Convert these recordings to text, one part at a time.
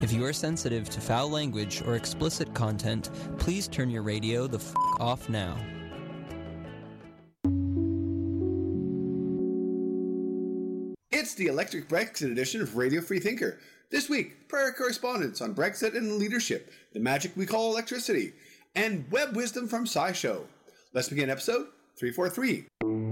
If you are sensitive to foul language or explicit content, please turn your radio the f*** off now. It's the Electric Brexit edition of Radio Free Thinker. This week, prior correspondence on Brexit and leadership, the magic we call electricity, and web wisdom from SciShow. Let's begin episode 343.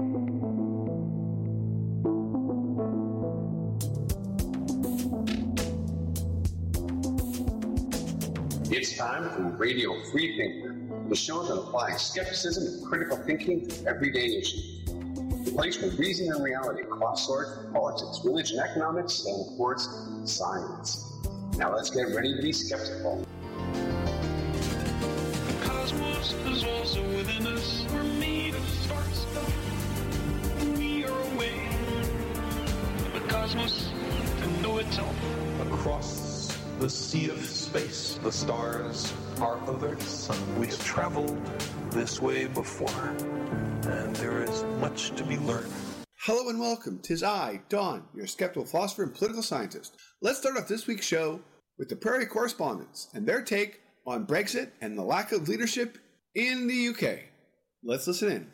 It's time for Radio Free Thinker, the show that applies skepticism and critical thinking to everyday issues. The place where reason and reality cross swords with politics, religion, economics, and of course, science. Now let's get ready to be skeptical. The cosmos is also within us. We're made of stars. We are away from the cosmos to know itself. Across the sea of space, the stars are others. We have traveled this way before, and there is much to be learned. Hello and welcome. 'Tis I, Don, your skeptical philosopher and political scientist. Let's start off this week's show with the Prairie Correspondents and their take on Brexit and the lack of leadership in the UK. Let's listen in.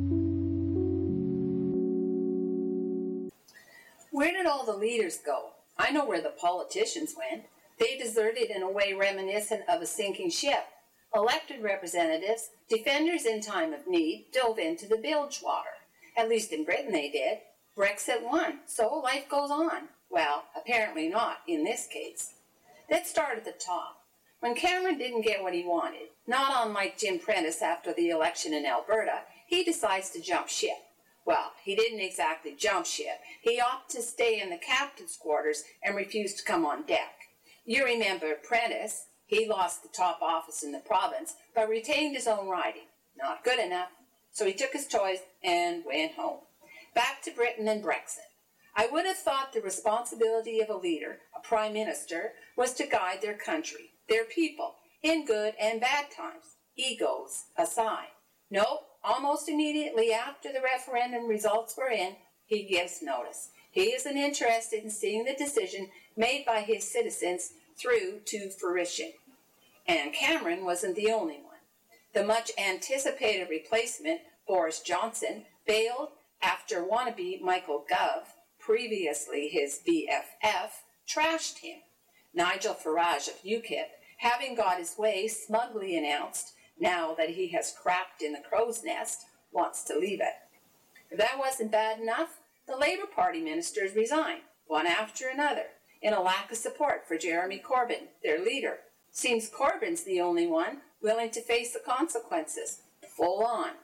Where did all the leaders go? I know where the politicians went. They deserted in a way reminiscent of a sinking ship. Elected representatives, defenders in time of need, dove into the bilge water. At least in Britain they did. Brexit won, so life goes on. Well, apparently not in this case. Let's start at the top. When Cameron didn't get what he wanted, not unlike Jim Prentice after the election in Alberta, he decides to jump ship. Well, he didn't exactly jump ship. He opted to stay in the captain's quarters and refused to come on deck. You remember Prentice. He lost the top office in the province, but retained his own riding. Not good enough. So he took his choice and went home. Back to Britain and Brexit. I would have thought the responsibility of a leader, a prime minister, was to guide their country, their people, in good and bad times, egos aside. Nope, almost immediately after the referendum results were in, he gives notice. He isn't interested in seeing the decision made by his citizens through to fruition. And Cameron wasn't the only one. The much anticipated replacement, Boris Johnson, bailed after wannabe Michael Gove, previously his BFF, trashed him. Nigel Farage of UKIP, having got his way, smugly announced, now that he has cracked in the crow's nest, wants to leave it. If that wasn't bad enough, the Labour Party ministers resigned, one after another, in a lack of support for Jeremy Corbyn, their leader. Seems Corbyn's the only one willing to face the consequences, full on.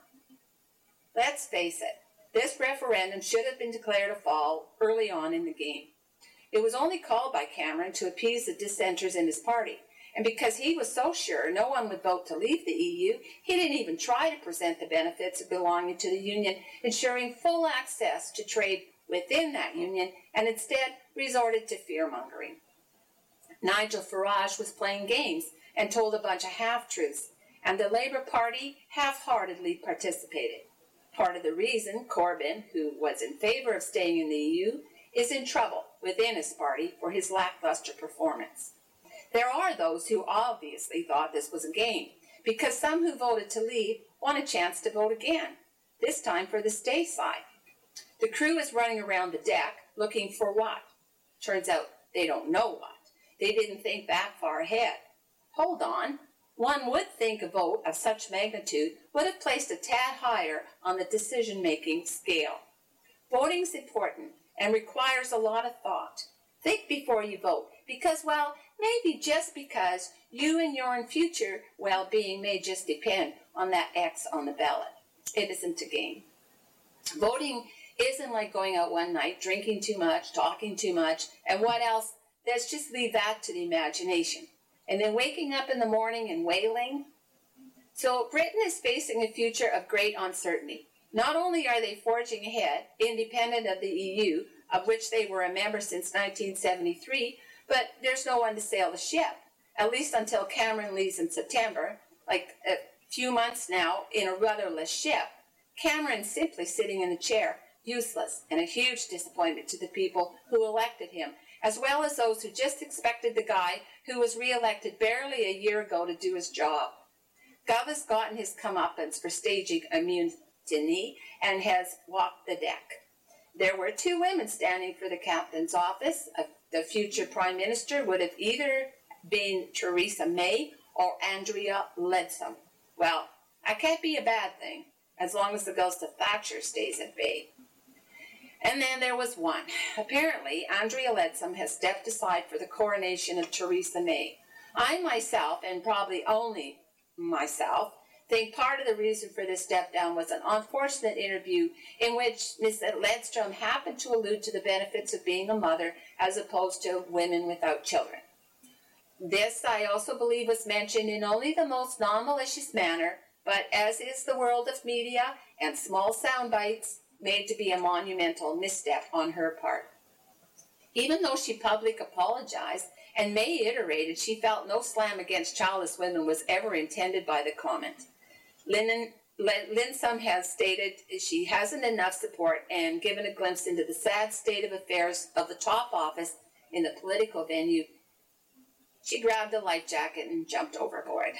Let's face it, this referendum should have been declared a fall early on in the game. It was only called by Cameron to appease the dissenters in his party, and because he was so sure no one would vote to leave the EU, he didn't even try to present the benefits of belonging to the Union, ensuring full access to trade within that Union, and instead resorted to fear-mongering. Nigel Farage was playing games and told a bunch of half-truths, and the Labour Party half-heartedly participated. Part of the reason Corbyn, who was in favour of staying in the EU, is in trouble within his party for his lackluster performance. There are those who obviously thought this was a game, because some who voted to leave want a chance to vote again, this time for the stay side. The crew is running around the deck looking for what? Turns out they don't know what. They didn't think that far ahead. Hold on. One would think a vote of such magnitude would have placed a tad higher on the decision-making scale. Voting's important and requires a lot of thought. Think before you vote, because, well, maybe just because you and your future well-being may just depend on that X on the ballot. It isn't a game. Voting isn't like going out one night, drinking too much, talking too much, and what else? Let's just leave that to the imagination. And then waking up in the morning and wailing. So Britain is facing a future of great uncertainty. Not only are they forging ahead, independent of the EU, of which they were a member since 1973, but there's no one to sail the ship, at least until Cameron leaves in September, like a few months now, in a rudderless ship. Cameron's simply sitting in the chair, useless, and a huge disappointment to the people who elected him, as well as those who just expected the guy who was re-elected barely a year ago to do his job. Gov has gotten his comeuppance for staging a mutiny and has walked the deck. There were 2 women standing for the captain's office. The future Prime Minister would have either been Theresa May or Andrea Leadsom. Well, that can't be a bad thing, as long as the ghost of Thatcher stays at bay. And then there was one. Apparently, Andrea Leadsom has stepped aside for the coronation of Theresa May. I myself, and probably only myself, think part of the reason for this step down was an unfortunate interview in which Ms. Leadsom happened to allude to the benefits of being a mother as opposed to women without children. This, I also believe, was mentioned in only the most non-malicious manner, but as is the world of media and small sound bites, made to be a monumental misstep on her part. Even though she publicly apologized, and May iterated she felt no slam against childless women was ever intended by the comment. Leadsom has stated she hasn't enough support and given a glimpse into the sad state of affairs of the top office in the political venue. She grabbed a life jacket and jumped overboard.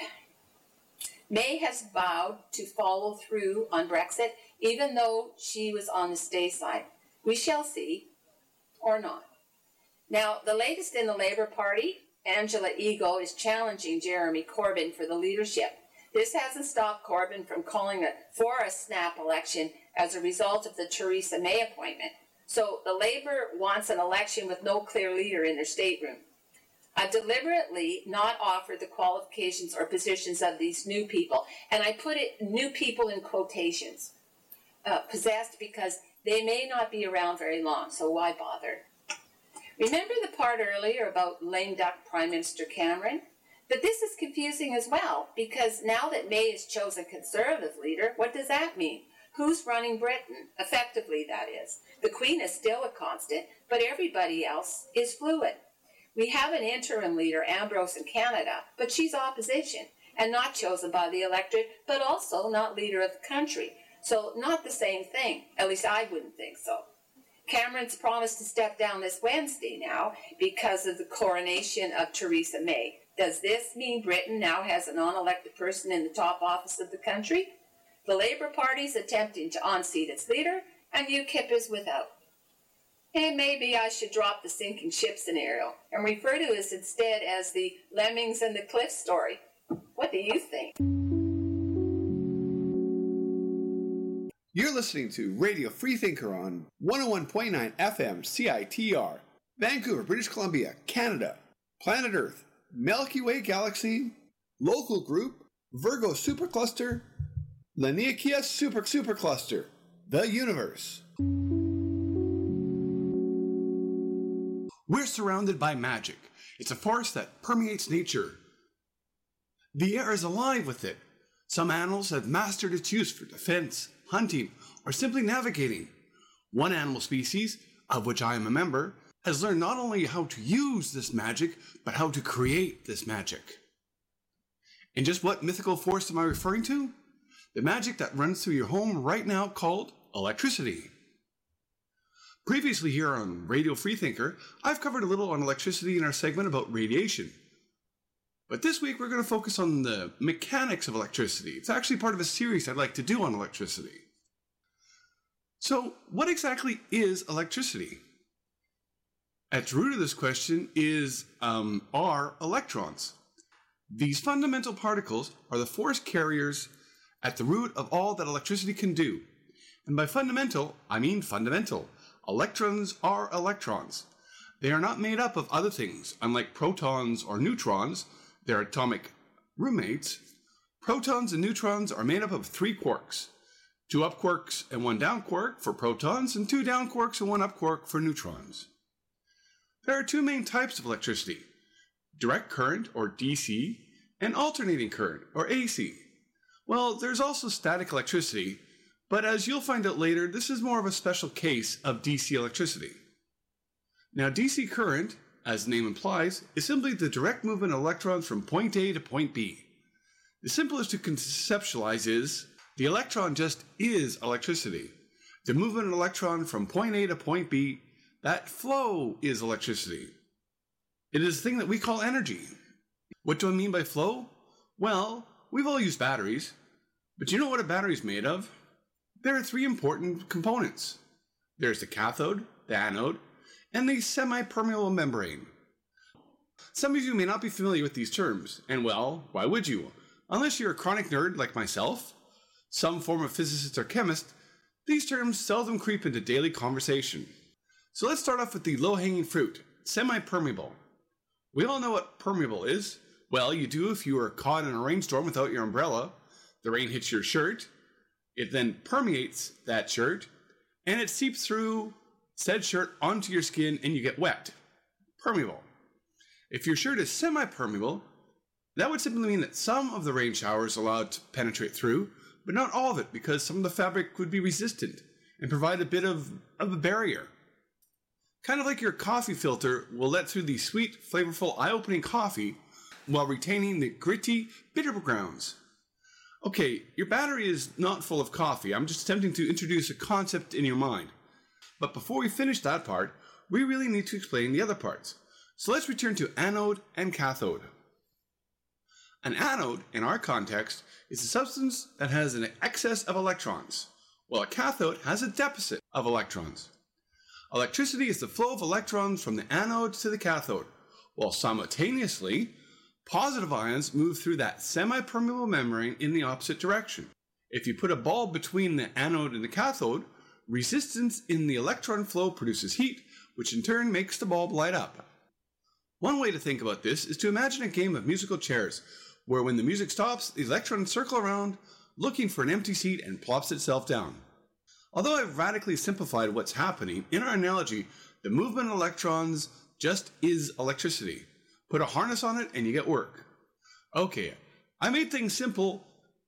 May has vowed to follow through on Brexit, even though she was on the stay side. We shall see, or not. Now, the latest in the Labour Party, Angela Eagle, is challenging Jeremy Corbyn for the leadership. This hasn't stopped Corbyn from calling for a snap election as a result of the Theresa May appointment. So the Labour wants an election with no clear leader in their stateroom. I've deliberately not offered the qualifications or positions of these new people, and I put it new people in quotations, possessed because they may not be around very long, so why bother? Remember the part earlier about lame duck Prime Minister Cameron? But this is confusing as well, because now that May is chosen Conservative leader, what does that mean? Who's running Britain? Effectively, that is. The Queen is still a constant, but everybody else is fluid. We have an interim leader, Ambrose, in Canada, but she's opposition, and not chosen by the electorate, but also not leader of the country. So not the same thing. At least I wouldn't think so. Cameron's promised to step down this Wednesday now because of the coronation of Theresa May. Does this mean Britain now has a non-elected person in the top office of the country? The Labour Party's attempting to unseat its leader, and UKIP is without. And maybe I should drop the sinking ship scenario and refer to it instead as the Lemmings and the Cliff story. What do you think? You're listening to Radio Freethinker on 101.9 FM CITR, Vancouver, British Columbia, Canada, Planet Earth, Milky Way Galaxy, Local Group, Virgo Supercluster, Laniakea Supercluster, the Universe. We're surrounded by magic. It's a force that permeates nature. The air is alive with it. Some animals have mastered its use for defense, hunting, or simply navigating. One animal species, of which I am a member, has learned not only how to use this magic, but how to create this magic. And just what mythical force am I referring to? The magic that runs through your home right now called electricity. Previously here on Radio Freethinker, I've covered a little on electricity in our segment about radiation. But this week we're going to focus on the mechanics of electricity. It's actually part of a series I'd like to do on electricity. So, what exactly is electricity? At the root of this question are electrons. These fundamental particles are the force carriers at the root of all that electricity can do. And by fundamental, I mean fundamental. Electrons are electrons. They are not made up of other things. Unlike protons or neutrons, their atomic roommates, protons and neutrons are made up of 3 quarks. 2 up quarks and 1 down quark for protons, and 2 down quarks and 1 up quark for neutrons. There are 2 main types of electricity: direct current, or DC, and alternating current, or AC. Well, there's also static electricity, but as you'll find out later, this is more of a special case of DC electricity. Now, DC current, as the name implies, is simply the direct movement of electrons from point A to point B. The simplest to conceptualize is, the electron just is electricity. The movement of an electron from point A to point B, That flow is electricity. It is a thing that we call energy. What do I mean by flow? Well, we've all used batteries, but you know what a battery is made of? There are three important components. There's the cathode, the anode, and the semi-permeable membrane. Some of you may not be familiar with these terms, and well, why would you? Unless you're a chronic nerd like myself, some form of physicist or chemist, these terms seldom creep into daily conversation. So let's start off with the low-hanging fruit, semi-permeable. We all know what permeable is. Well, you do if you are caught in a rainstorm without your umbrella. The rain hits your shirt, it then permeates that shirt, and it seeps through said shirt onto your skin and you get wet. Permeable. If your shirt is semi-permeable, that would simply mean that some of the rain shower is allowed to penetrate through, but not all of it, because some of the fabric would be resistant and provide a bit of a barrier. Kind of like your coffee filter will let through the sweet, flavorful, eye-opening coffee while retaining the gritty, bitter grounds. Okay, your battery is not full of coffee. I'm just attempting to introduce a concept in your mind. But before we finish that part, we really need to explain the other parts. So let's return to anode and cathode. An anode, in our context, is a substance that has an excess of electrons, while a cathode has a deficit of electrons. Electricity is the flow of electrons from the anode to the cathode, while simultaneously, positive ions move through that semi-permeable membrane in the opposite direction. If you put a bulb between the anode and the cathode, resistance in the electron flow produces heat, which in turn makes the bulb light up. One way to think about this is to imagine a game of musical chairs, where when the music stops, the electrons circle around, looking for an empty seat and plops itself down. Although I've radically simplified what's happening, in our analogy, the movement of electrons just is electricity. Put a harness on it and you get work. Okay, I made things simple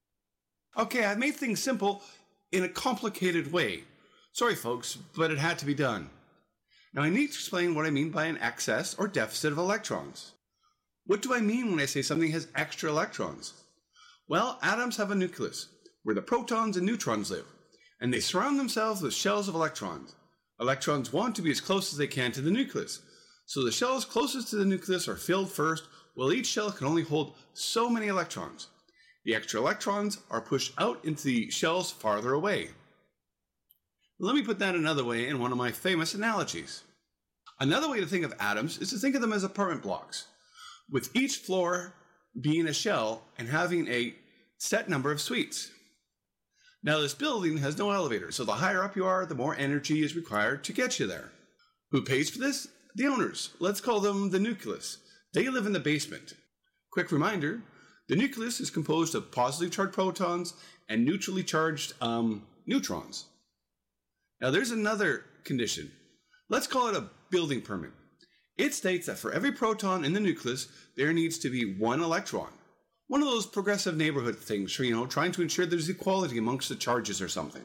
in a complicated way. Sorry folks, but it had to be done. Now I need to explain what I mean by an excess or deficit of electrons. What do I mean when I say something has extra electrons? Well, atoms have a nucleus, where the protons and neutrons live, and they surround themselves with shells of electrons. Electrons want to be as close as they can to the nucleus, so the shells closest to the nucleus are filled first, while each shell can only hold so many electrons. The extra electrons are pushed out into the shells farther away. Let me put that another way in one of my famous analogies. Another way to think of atoms is to think of them as apartment blocks, with each floor being a shell and having a set number of suites. Now this building has no elevator, so the higher up you are, the more energy is required to get you there. Who pays for this? The owners. Let's call them the nucleus. They live in the basement. Quick reminder, the nucleus is composed of positively charged protons and neutrally charged neutrons. Now there's another condition. Let's call it a building permit. It states that for every proton in the nucleus, there needs to be one electron. One of those progressive neighborhood things, trying to ensure there's equality amongst the charges or something.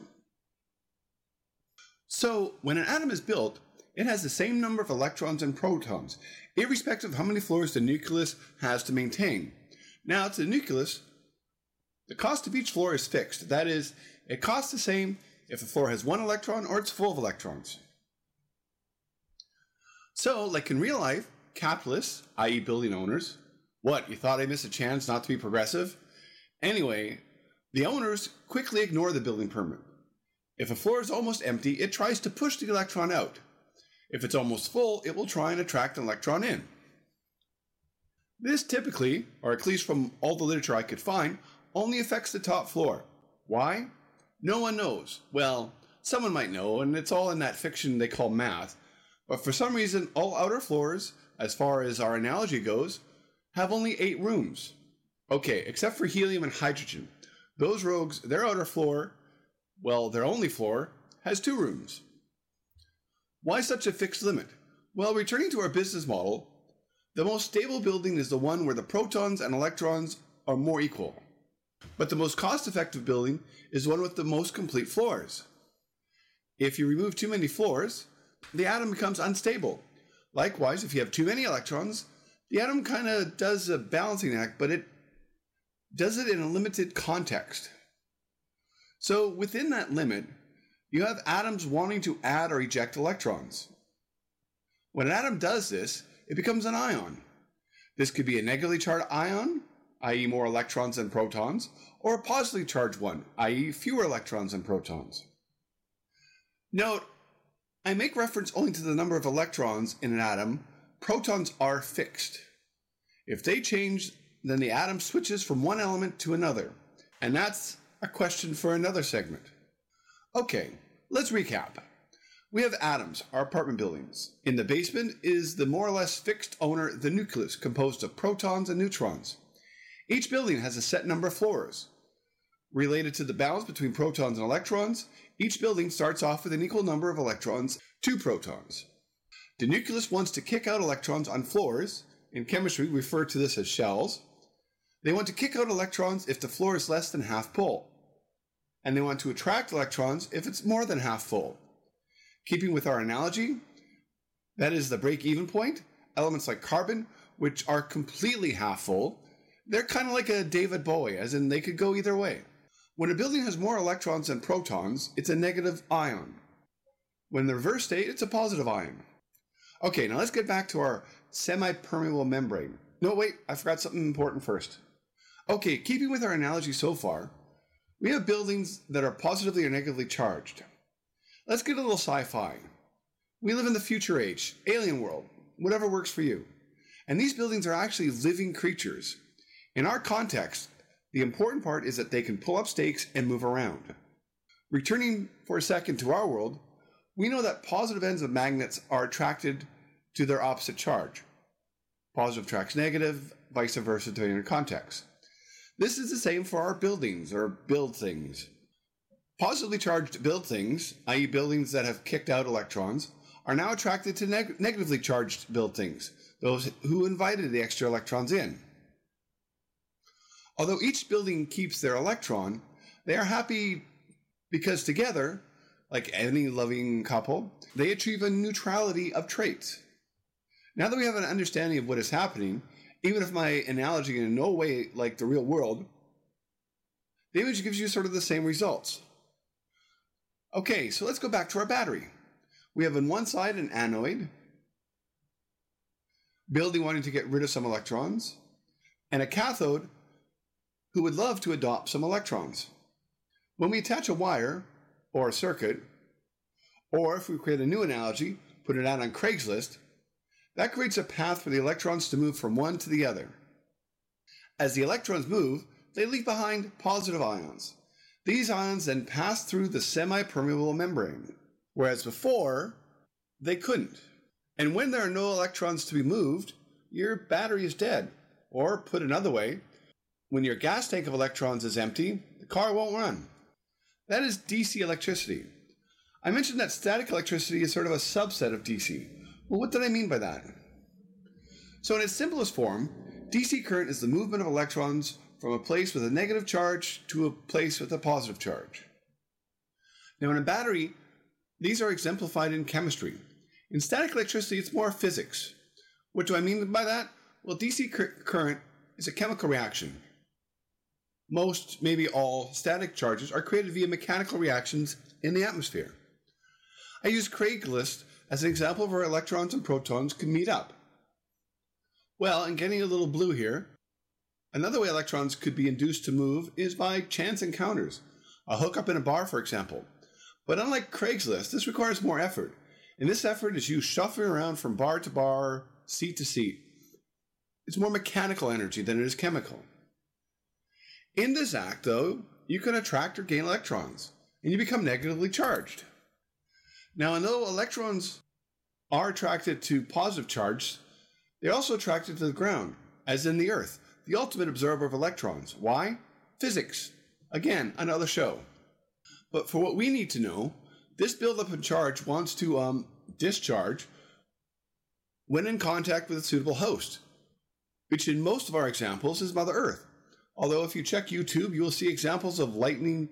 So when an atom is built, it has the same number of electrons and protons, irrespective of how many floors the nucleus has to maintain. Now, to the nucleus, the cost of each floor is fixed. That is, it costs the same if the floor has one electron or it's full of electrons. So, like in real life, capitalists, i.e. building owners, what, you thought I missed a chance not to be progressive? Anyway, the owners quickly ignore the building permit. If a floor is almost empty, it tries to push the electron out. If it's almost full, it will try and attract an electron in. This typically, or at least from all the literature I could find, only affects the top floor. Why? No one knows. Well, someone might know, and it's all in that fiction they call math. But for some reason, all outer floors, as far as our analogy goes, have only 8 rooms. Okay, except for helium and hydrogen. Those rogues, their outer floor, well, their only floor, has 2 rooms. Why such a fixed limit? Well, returning to our business model, the most stable building is the one where the protons and electrons are more equal. But the most cost-effective building is one with the most complete floors. If you remove too many floors, the atom becomes unstable. Likewise, if you have too many electrons, the atom kind of does a balancing act, but it does it in a limited context. So within that limit, you have atoms wanting to add or eject electrons. When an atom does this, it becomes an ion. This could be a negatively charged ion, i.e. more electrons than protons, or a positively charged one, i.e. fewer electrons than protons. Note, I make reference only to the number of electrons in an atom. Protons are fixed. If they change, then the atom switches from one element to another. And that's a question for another segment. Okay, let's recap. We have atoms, our apartment buildings. In the basement is the more or less fixed owner, the nucleus, composed of protons and neutrons. Each building has a set number of floors. Related to the balance between protons and electrons, each building starts off with an equal number of electrons to protons. The nucleus wants to kick out electrons on floors. In chemistry, we refer to this as shells. They want to kick out electrons if the floor is less than half full. And they want to attract electrons if it's more than half full. Keeping with our analogy, that is the break-even point, elements like carbon, which are completely half full, they're kind of like a David Bowie, as in they could go either way. When a building has more electrons than protons, it's a negative ion. When in the reverse state, it's a positive ion. Okay, now let's get back to our semi-permeable membrane. No, wait, I forgot something important first. Okay, keeping with our analogy so far, we have buildings that are positively or negatively charged. Let's get a little sci-fi. We live in the future age, alien world, whatever works for you. And these buildings are actually living creatures. In our context, the important part is that they can pull up stakes and move around. Returning for a second to our world, we know that positive ends of magnets are attracted to their opposite charge. Positive attracts negative, vice versa depending on context. This is the same for our buildings or build things. Positively charged build things, i.e. buildings that have kicked out electrons, are now attracted to negatively charged build things, those who invited the extra electrons in. Although each building keeps their electron, they are happy because together, like any loving couple, they achieve a neutrality of traits. Now that we have an understanding of what is happening, even if my analogy in no way like the real world, the image gives you sort of the same results. Okay, so let's go back to our battery. We have on one side an anode, building wanting to get rid of some electrons, and a cathode who would love to adopt some electrons. When we attach a wire or a circuit, or if we create a new analogy, put it out on Craigslist, that creates a path for the electrons to move from one to the other. As the electrons move, they leave behind positive ions. These ions then pass through the semi-permeable membrane, whereas before, they couldn't. And when there are no electrons to be moved, your battery is dead. Or, put another way, when your gas tank of electrons is empty, the car won't run. That is DC electricity. I mentioned that static electricity is sort of a subset of DC. Well, what did I mean by that? So in its simplest form, DC current is the movement of electrons from a place with a negative charge to a place with a positive charge. Now in a battery, these are exemplified in chemistry. In static electricity, it's more physics. What do I mean by that? Well, DC current is a chemical reaction. Most, maybe all, static charges are created via mechanical reactions in the atmosphere. I use Craigslist as an example of where electrons and protons can meet up. Well, and getting a little blue here, another way electrons could be induced to move is by chance encounters. A hookup in a bar, for example. But unlike Craigslist, this requires more effort. And this effort is you shuffling around from bar to bar, seat to seat. It's more mechanical energy than it is chemical. In this act, though, you can attract or gain electrons, and you become negatively charged. Now, although electrons are attracted to positive charge, they're also attracted to the ground, as in the Earth, the ultimate absorber of electrons. Why? Physics. Again, another show. But for what we need to know, this buildup in charge wants to discharge when in contact with a suitable host, which in most of our examples is Mother Earth. Although if you check YouTube, you'll see examples of lighting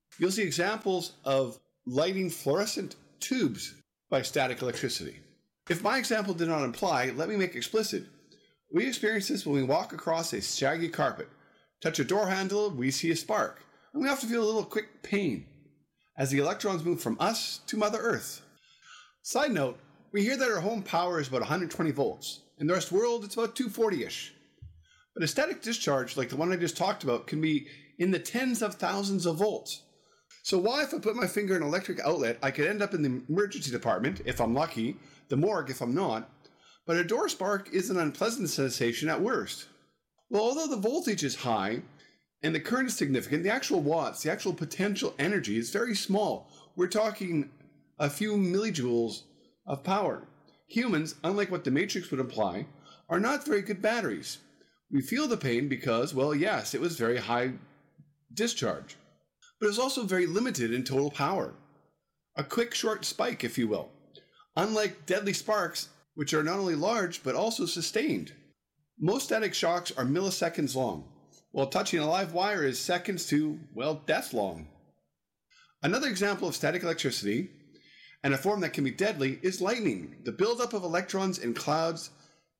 fluorescent tubes by static electricity. If my example did not imply, let me make explicit. We experience this when we walk across a shaggy carpet. Touch a door handle, we see a spark. And we often feel a little quick pain as the electrons move from us to Mother Earth. Side note, We hear that our home power is about 120 volts. In the rest of the world, it's about 240-ish. But a static discharge like the one I just talked about can be in the tens of thousands of volts. So why, if I put my finger in an electric outlet, I could end up in the emergency department, if I'm lucky, the morgue if I'm not, but a door spark is an unpleasant sensation at worst. Well, although the voltage is high and the current is significant, the actual watts, the actual potential energy is very small. We're talking a few millijoules of power. Humans, unlike what the Matrix would imply, are not very good batteries. We feel the pain because, well, yes, it was very high discharge, but it was also very limited in total power. A quick, short spike, if you will. Unlike deadly sparks, which are not only large, but also sustained. Most static shocks are milliseconds long, while touching a live wire is seconds to, well, death long. Another example of static electricity, and a form that can be deadly, is lightning. The buildup of electrons in clouds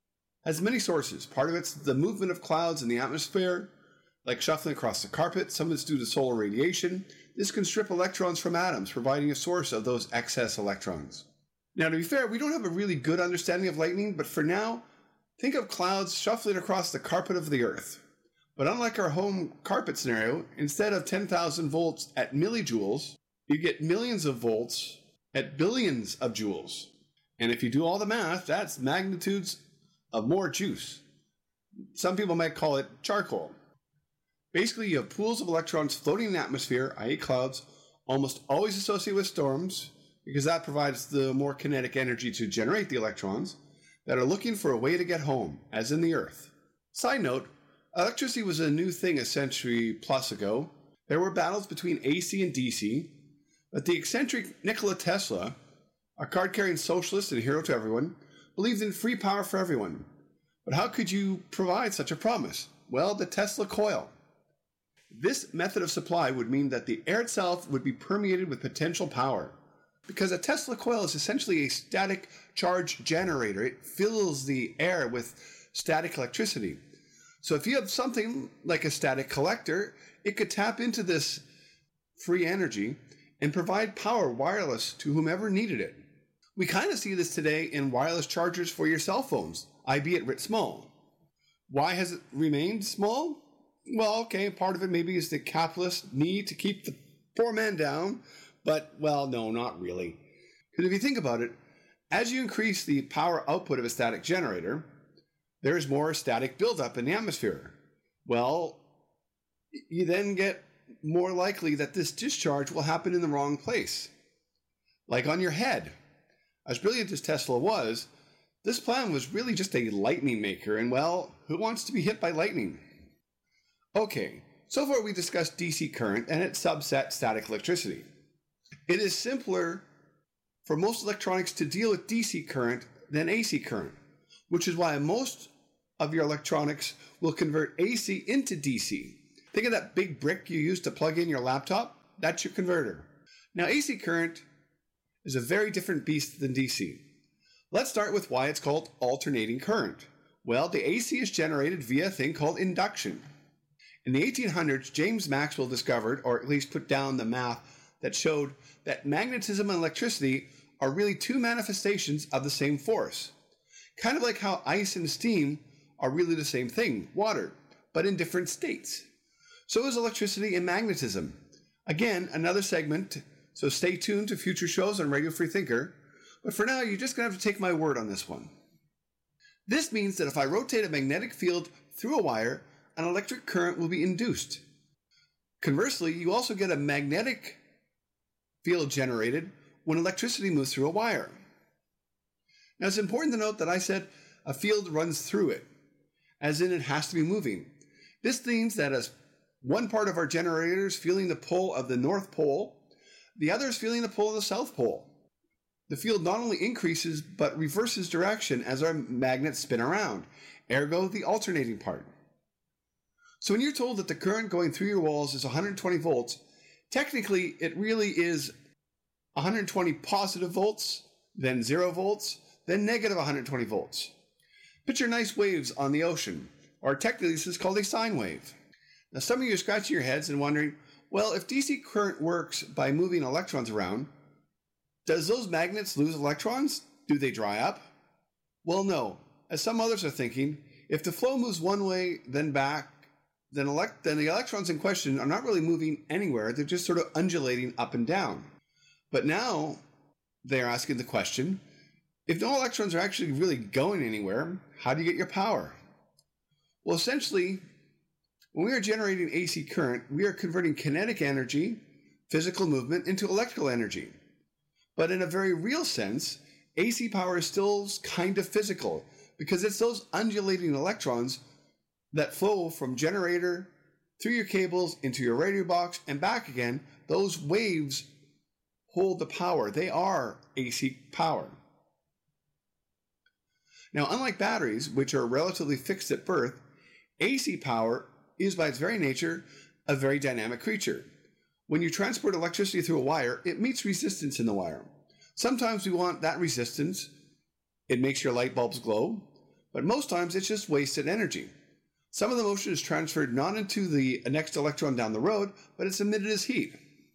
has many sources. Part of it's the movement of clouds in the atmosphere, like shuffling across the carpet. Some of it's due to solar radiation. This can strip electrons from atoms, providing a source of those excess electrons. Now, to be fair, we don't have a really good understanding of lightning, but for now, think of clouds shuffling across the carpet of the Earth. But unlike our home carpet scenario, instead of 10,000 volts at millijoules, you get millions of volts at billions of joules. And if you do all the math, that's magnitudes of more juice. Some people might call it charcoal. Basically, you have pools of electrons floating in the atmosphere, i.e. clouds, almost always associated with storms, because that provides the more kinetic energy to generate the electrons, that are looking for a way to get home, as in the Earth. Side note, electricity was a new thing a century plus ago. There were battles between AC and DC, but the eccentric Nikola Tesla, a card-carrying socialist and hero to everyone, believed in free power for everyone. But how could you provide such a promise? Well, the Tesla coil. This method of supply would mean that the air itself would be permeated with potential power. Because a Tesla coil is essentially a static charge generator. It fills the air with static electricity. So if you have something like a static collector, it could tap into this free energy and provide power wireless to whomever needed it. We kind of see this today in wireless chargers for your cell phones, albeit writ small. Why has it remained small? Well, okay, part of it maybe is the capitalist need to keep the poor man down, but, well, no, not really. Because if you think about it, as you increase the power output of a static generator, there is more static buildup in the atmosphere. Well, you then get more likely that this discharge will happen in the wrong place. Like on your head. As brilliant as Tesla was, this plan was really just a lightning maker, and well, who wants to be hit by lightning? Okay, so far we discussed DC current and its subset static electricity. It is simpler for most electronics to deal with DC current than AC current, which is why most of your electronics will convert AC into DC. Think of that big brick you use to plug in your laptop? That's your converter. Now, AC current is a very different beast than DC. Let's start with why it's called alternating current. Well, the AC is generated via a thing called induction. In the 1800s, James Maxwell discovered, or at least put down the math that showed that magnetism and electricity are really two manifestations of the same force. Kind of like how ice and steam are really the same thing, water, but in different states. So is electricity and magnetism. Again, another segment, so stay tuned to future shows on Radio Free Thinker. But for now, you're just going to have to take my word on this one. This means that if I rotate a magnetic field through a wire, an electric current will be induced. Conversely, you also get a magnetic field generated when electricity moves through a wire. Now, it's important to note that I said a field runs through it, as in it has to be moving. This means that as one part of our generator is feeling the pull of the North Pole, the other is feeling the pull of the South Pole. The field not only increases, but reverses direction as our magnets spin around, ergo the alternating part. So when you're told that the current going through your walls is 120 volts, technically it really is 120 positive volts, then 0 volts, then negative 120 volts. Picture nice waves on the ocean, or technically this is called a sine wave. Now some of you are scratching your heads and wondering, well, if DC current works by moving electrons around, does those magnets lose electrons? Do they dry up? Well, no. As some others are thinking, if the flow moves one way, then back, then the electrons in question are not really moving anywhere. They're just sort of undulating up and down. But now they're asking the question, if no electrons are actually really going anywhere, how do you get your power? Well, essentially, when we are generating AC current, we are converting kinetic energy, physical movement, into electrical energy. But in a very real sense, AC power is still kind of physical because it's those undulating electrons that flow from generator through your cables into your radio box and back again. Those waves hold the power. They are AC power. Now, unlike batteries, which are relatively fixed at birth, AC power is by its very nature a very dynamic creature. When you transport electricity through a wire, it meets resistance in the wire. Sometimes we want that resistance. It makes your light bulbs glow, but most times it's just wasted energy. Some of the motion is transferred not into the next electron down the road, but it's emitted as heat.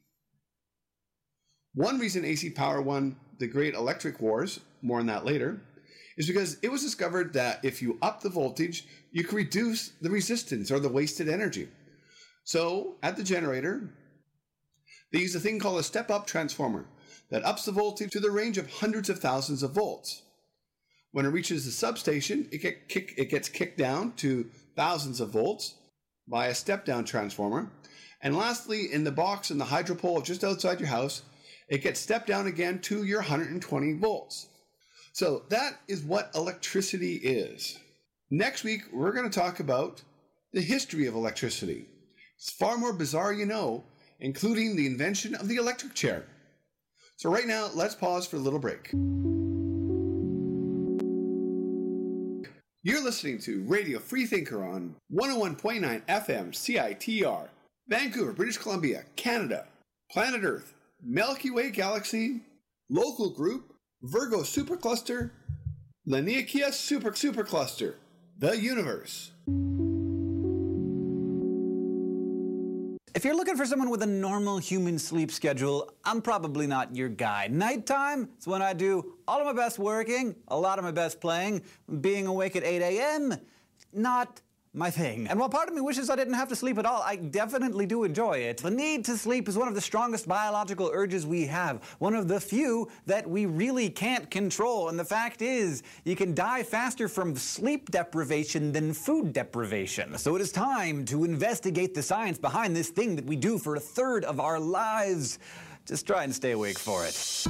One reason AC power won the great electric wars, more on that later, is because it was discovered that if you up the voltage, you can reduce the resistance or the wasted energy. So at the generator, they use a thing called a step-up transformer that ups the voltage to the range of hundreds of thousands of volts. When it reaches the substation, it gets kicked down to thousands of volts by a step-down transformer. And lastly, in the box in the hydro pole just outside your house, it gets stepped down again to your 120 volts. So that is what electricity is. Next week, we're going to talk about the history of electricity. It's far more bizarre, you know, including the invention of the electric chair. So right now, let's pause for a little break. You're listening to Radio Freethinker on 101.9 FM CITR, Vancouver, British Columbia, Canada, Planet Earth, Milky Way Galaxy, Local Group, Virgo Supercluster, Laniakea Supercluster, the Universe. If you're looking for someone with a normal human sleep schedule, I'm probably not your guy. Nighttime is when I do all of my best working, a lot of my best playing. Being awake at 8 a.m., not my thing. And while part of me wishes I didn't have to sleep at all, I definitely do enjoy it. The need to sleep is one of the strongest biological urges we have, one of the few that we really can't control. And the fact is, you can die faster from sleep deprivation than food deprivation. So it is time to investigate the science behind this thing that we do for a third of our lives. Just try and stay awake for it.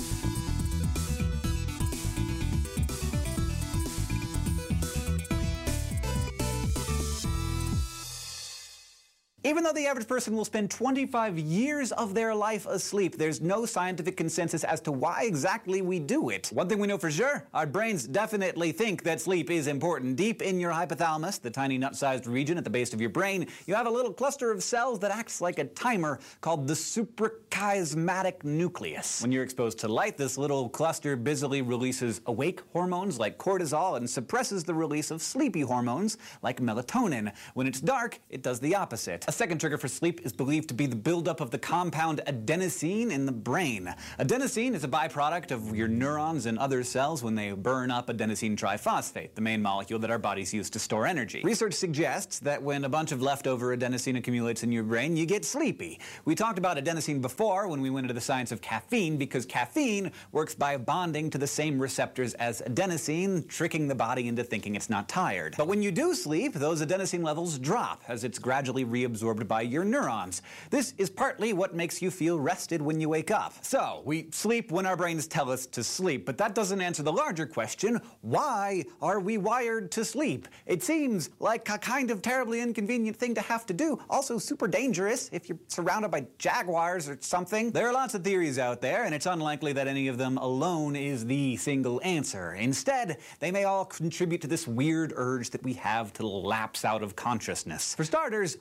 Even though the average person will spend 25 years of their life asleep, there's no scientific consensus as to why exactly we do it. One thing we know for sure, our brains definitely think that sleep is important. Deep in your hypothalamus, the tiny nut-sized region at the base of your brain, you have a little cluster of cells that acts like a timer called the suprachiasmatic nucleus. When you're exposed to light, this little cluster busily releases awake hormones like cortisol and suppresses the release of sleepy hormones like melatonin. When it's dark, it does the opposite. A second trigger for sleep is believed to be the buildup of the compound adenosine in the brain. Adenosine is a byproduct of your neurons and other cells when they burn up adenosine triphosphate, the main molecule that our bodies use to store energy. Research suggests that when a bunch of leftover adenosine accumulates in your brain, you get sleepy. We talked about adenosine before when we went into the science of caffeine, because caffeine works by bonding to the same receptors as adenosine, tricking the body into thinking it's not tired. But when you do sleep, those adenosine levels drop as it's gradually reabsorbed by your neurons. This is partly what makes you feel rested when you wake up. So, we sleep when our brains tell us to sleep, but that doesn't answer the larger question, why are we wired to sleep? It seems like a kind of terribly inconvenient thing to have to do, also super dangerous if you're surrounded by jaguars or something. There are lots of theories out there, and it's unlikely that any of them alone is the single answer. Instead, they may all contribute to this weird urge that we have to lapse out of consciousness. For starters, all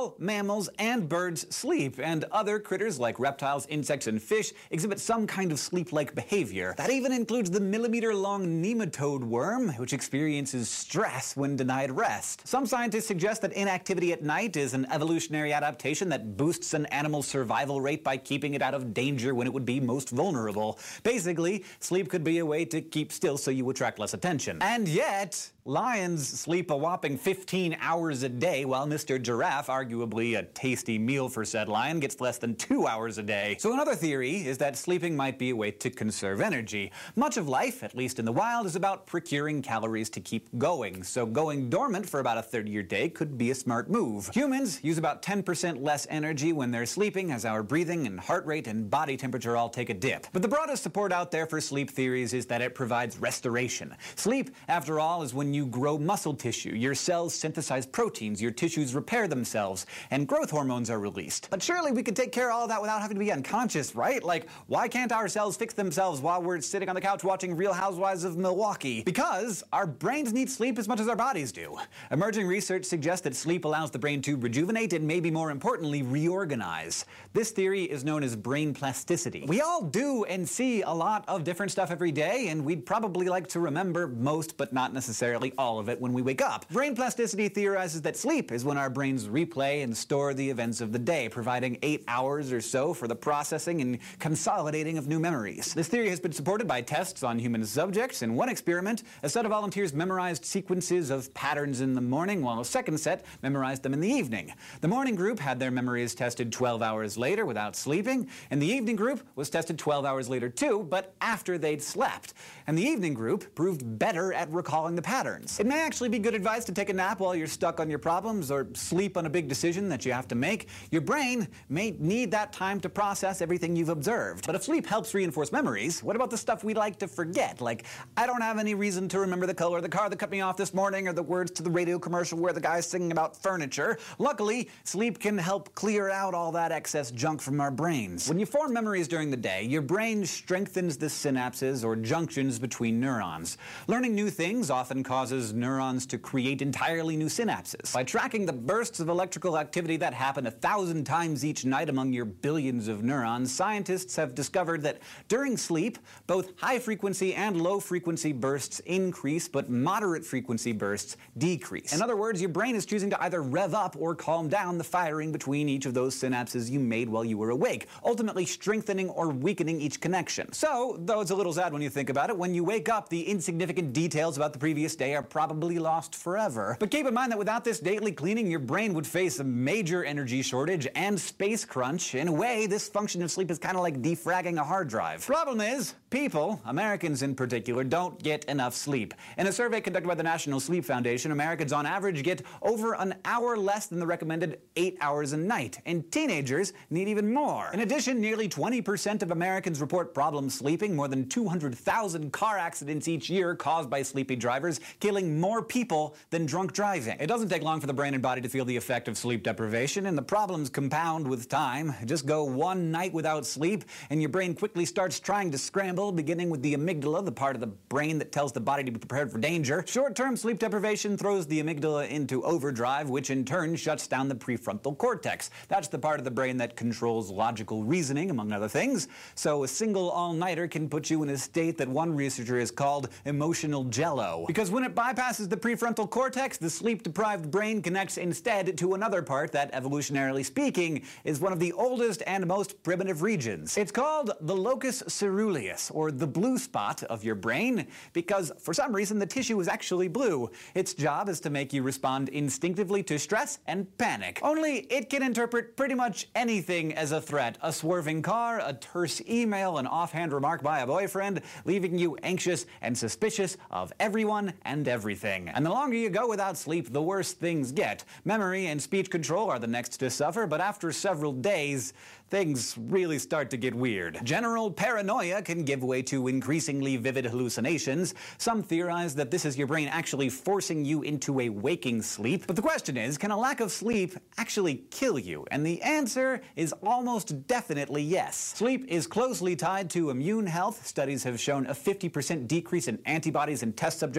all mammals and birds sleep, and other critters like reptiles, insects, and fish exhibit some kind of sleep-like behavior. That even includes the millimeter-long nematode worm, which experiences stress when denied rest. Some scientists suggest that inactivity at night is an evolutionary adaptation that boosts an animal's survival rate by keeping it out of danger when it would be most vulnerable. Basically, sleep could be a way to keep still so you attract less attention. And yet, lions sleep a whopping 15 hours a day, while Mr. Giraffe, arguably a tasty meal for said lion, gets less than 2 hours a day. So another theory is that sleeping might be a way to conserve energy. Much of life, at least in the wild, is about procuring calories to keep going, so going dormant for about a third of your day could be a smart move. Humans use about 10% less energy when they're sleeping, as our breathing and heart rate and body temperature all take a dip. But the broadest support out there for sleep theories is that it provides restoration. Sleep, after all, is when you grow muscle tissue, your cells synthesize proteins, your tissues repair themselves, and growth hormones are released. But surely we could take care of all of that without having to be unconscious, right? Like, why can't our cells fix themselves while we're sitting on the couch watching Real Housewives of Milwaukee? Because our brains need sleep as much as our bodies do. Emerging research suggests that sleep allows the brain to rejuvenate and, maybe more importantly, reorganize. This theory is known as brain plasticity. We all do and see a lot of different stuff every day, and we'd probably like to remember most, but not necessarily all of it when we wake up. Brain plasticity theorizes that sleep is when our brains replay and store the events of the day, providing 8 hours or so for the processing and consolidating of new memories. This theory has been supported by tests on human subjects. In one experiment, a set of volunteers memorized sequences of patterns in the morning, while a second set memorized them in the evening. The morning group had their memories tested 12 hours later without sleeping, and the evening group was tested 12 hours later too, but after they'd slept. And the evening group proved better at recalling the patterns. It may actually be good advice to take a nap while you're stuck on your problems, or sleep on a big decision that you have to make. Your brain may need that time to process everything you've observed. But if sleep helps reinforce memories, what about the stuff we like to forget? Like, I don't have any reason to remember the color of the car that cut me off this morning, or the words to the radio commercial where the guy's singing about furniture. Luckily, sleep can help clear out all that excess junk from our brains. When you form memories during the day, your brain strengthens the synapses or junctions between neurons. Learning new things often causes neurons to create entirely new synapses. By tracking the bursts of electrical activity that happen 1,000 times each night among your billions of neurons, scientists have discovered that during sleep, both high-frequency and low-frequency bursts increase, but moderate-frequency bursts decrease. In other words, your brain is choosing to either rev up or calm down the firing between each of those synapses you made while you were awake, ultimately strengthening or weakening each connection. So, though it's a little sad when you think about it, when you wake up, the insignificant details about the previous day are probably lost forever. But keep in mind that without this daily cleaning, your brain would face a major energy shortage and space crunch. In a way, this function of sleep is kind of like defragging a hard drive. Problem is, people, Americans in particular, don't get enough sleep. In a survey conducted by the National Sleep Foundation, Americans on average get over an hour less than the recommended 8 hours a night, and teenagers need even more. In addition, nearly 20% of Americans report problems sleeping. More than 200,000 car accidents each year caused by sleepy drivers, killing more people than drunk driving. It doesn't take long for the brain and body to feel the effect of sleep deprivation, and the problems compound with time. Just go one night without sleep, and your brain quickly starts trying to scramble, beginning with the amygdala, the part of the brain that tells the body to be prepared for danger. Short-term sleep deprivation throws the amygdala into overdrive, which in turn shuts down the prefrontal cortex. That's the part of the brain that controls logical reasoning, among other things. So a single all-nighter can put you in a state that one researcher has called emotional jello. Because when it bypasses the prefrontal cortex, the sleep-deprived brain connects instead to another part that, evolutionarily speaking, is one of the oldest and most primitive regions. It's called the locus ceruleus, or the blue spot of your brain, because for some reason the tissue is actually blue. Its job is to make you respond instinctively to stress and panic. Only it can interpret pretty much anything as a threat. A swerving car, a terse email, an offhand remark by a boyfriend, leaving you anxious and suspicious of everyone and everything. And the longer you go without sleep, the worse things get. Memory and speech control are the next to suffer, but after several days, things really start to get weird. General paranoia can give way to increasingly vivid hallucinations. Some theorize that this is your brain actually forcing you into a waking sleep. But the question is, can a lack of sleep actually kill you? And the answer is almost definitely yes. Sleep is closely tied to immune health. Studies have shown a 50% decrease in antibodies in test subjects who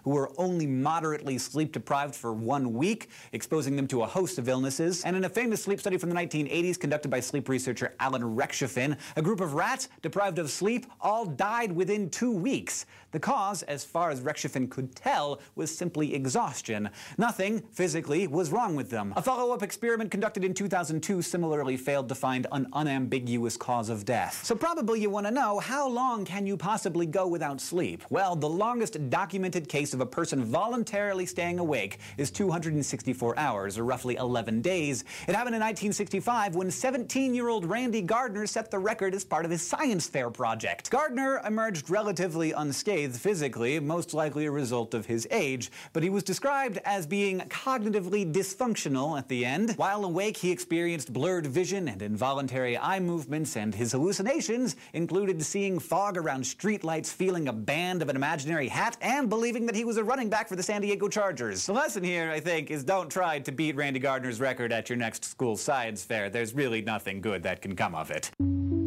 who were only moderately sleep deprived for 1 week, exposing them to a host of illnesses. And in a famous sleep study from the 1980s conducted by sleep researcher Alan Rechtschaffen, a group of rats deprived of sleep all died within 2 weeks. The cause, as far as Rechtschaffen could tell, was simply exhaustion. Nothing, physically, was wrong with them. A follow-up experiment conducted in 2002 similarly failed to find an unambiguous cause of death. So probably you want to know, how long can you possibly go without sleep? Well, the longest documented case of a person voluntarily staying awake is 264 hours, or roughly 11 days. It happened in 1965 when 17-year-old Randy Gardner set the record as part of his science fair project. Gardner emerged relatively unscathed physically, most likely a result of his age, but he was described as being cognitively dysfunctional at the end. While awake, he experienced blurred vision and involuntary eye movements, and his hallucinations included seeing fog around streetlights, feeling a band of an imaginary hat, and believing that he was a running back for the San Diego Chargers. The lesson here, I think, is don't try to beat Randy Gardner's record at your next school science fair. There's really nothing good that can come of it.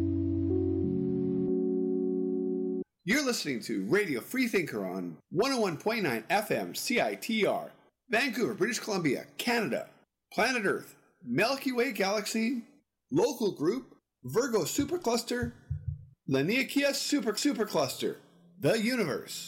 You're listening to Radio Freethinker on 101.9 FM CITR, Vancouver, British Columbia, Canada, Planet Earth, Milky Way Galaxy, Local Group, Virgo Supercluster, Laniakea Supercluster, the Universe.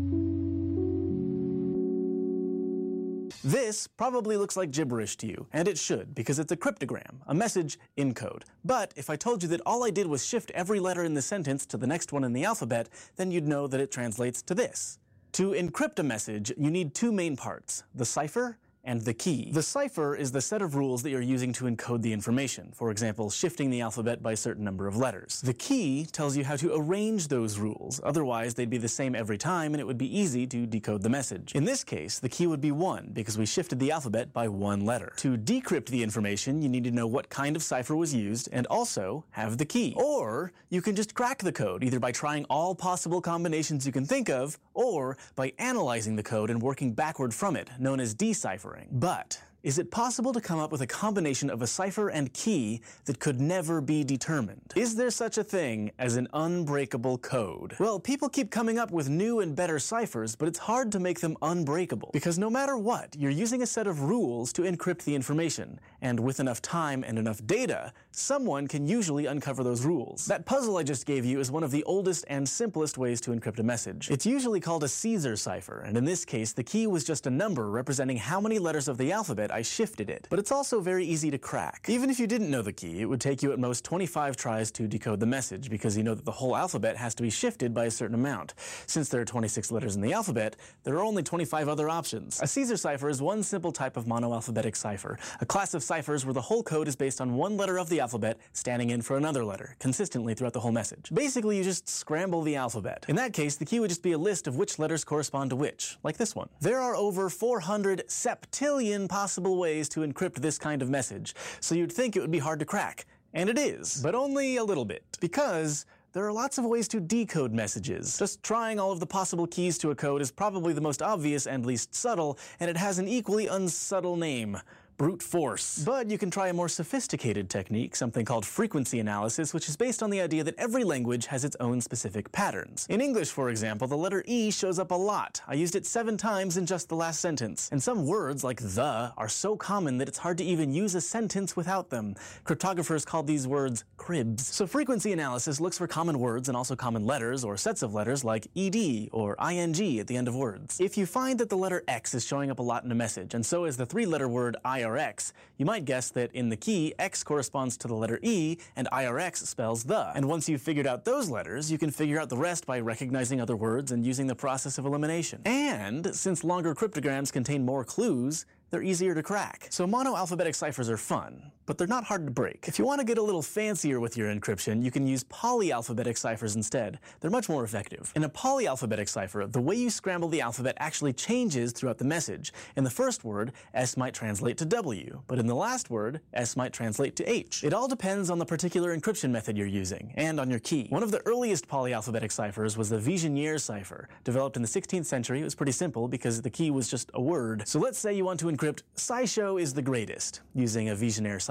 This probably looks like gibberish to you, and it should, because it's a cryptogram, a message in code. But if I told you that all I did was shift every letter in the sentence to the next one in the alphabet, then you'd know that it translates to this. To encrypt a message, you need two main parts, the cipher and the key. The cipher is the set of rules that you're using to encode the information, for example, shifting the alphabet by a certain number of letters. The key tells you how to arrange those rules, otherwise they'd be the same every time and it would be easy to decode the message. In this case, the key would be 1, because we shifted the alphabet by 1 letter. To decrypt the information, you need to know what kind of cipher was used and also have the key. Or you can just crack the code, either by trying all possible combinations you can think of, or by analyzing the code and working backward from it, known as deciphering. But is it possible to come up with a combination of a cipher and key that could never be determined? Is there such a thing as an unbreakable code? Well, people keep coming up with new and better ciphers, but it's hard to make them unbreakable. Because no matter what, you're using a set of rules to encrypt the information. And with enough time and enough data, someone can usually uncover those rules. That puzzle I just gave you is one of the oldest and simplest ways to encrypt a message. It's usually called a Caesar cipher, and in this case, the key was just a number representing how many letters of the alphabet I shifted it. But it's also very easy to crack. Even if you didn't know the key, it would take you at most 25 tries to decode the message, because you know that the whole alphabet has to be shifted by a certain amount. Since there are 26 letters in the alphabet, there are only 25 other options. A Caesar cipher is one simple type of monoalphabetic cipher, a class of ciphers where the whole code is based on one letter of the alphabet standing in for another letter, consistently throughout the whole message. Basically, you just scramble the alphabet. In that case, the key would just be a list of which letters correspond to which, like this one. There are over 400 septillion possible ways to encrypt this kind of message, so you'd think it would be hard to crack. And it is, but only a little bit, because there are lots of ways to decode messages. Just trying all of the possible keys to a code is probably the most obvious and least subtle, and it has an equally unsubtle name: brute force. But you can try a more sophisticated technique, something called frequency analysis, which is based on the idea that every language has its own specific patterns. In English, for example, the letter E shows up a lot. I used it 7 times in just the last sentence. And some words, like the, are so common that it's hard to even use a sentence without them. Cryptographers call these words cribs. So frequency analysis looks for common words and also common letters or sets of letters like ed or ing at the end of words. If you find that the letter X is showing up a lot in a message, and so is the 3-letter word IRX, you might guess that in the key, X corresponds to the letter E and IRX spells the. And once you've figured out those letters, you can figure out the rest by recognizing other words and using the process of elimination. And since longer cryptograms contain more clues, they're easier to crack. So monoalphabetic ciphers are fun, but they're not hard to break. If you want to get a little fancier with your encryption, you can use polyalphabetic ciphers instead. They're much more effective. In a polyalphabetic cipher, the way you scramble the alphabet actually changes throughout the message. In the first word, S might translate to W, but in the last word, S might translate to H. It all depends on the particular encryption method you're using, and on your key. One of the earliest polyalphabetic ciphers was the Vigenère cipher. Developed in the 16th century, it was pretty simple because the key was just a word. So let's say you want to encrypt SciShow is the greatest, using a Vigenère cipher.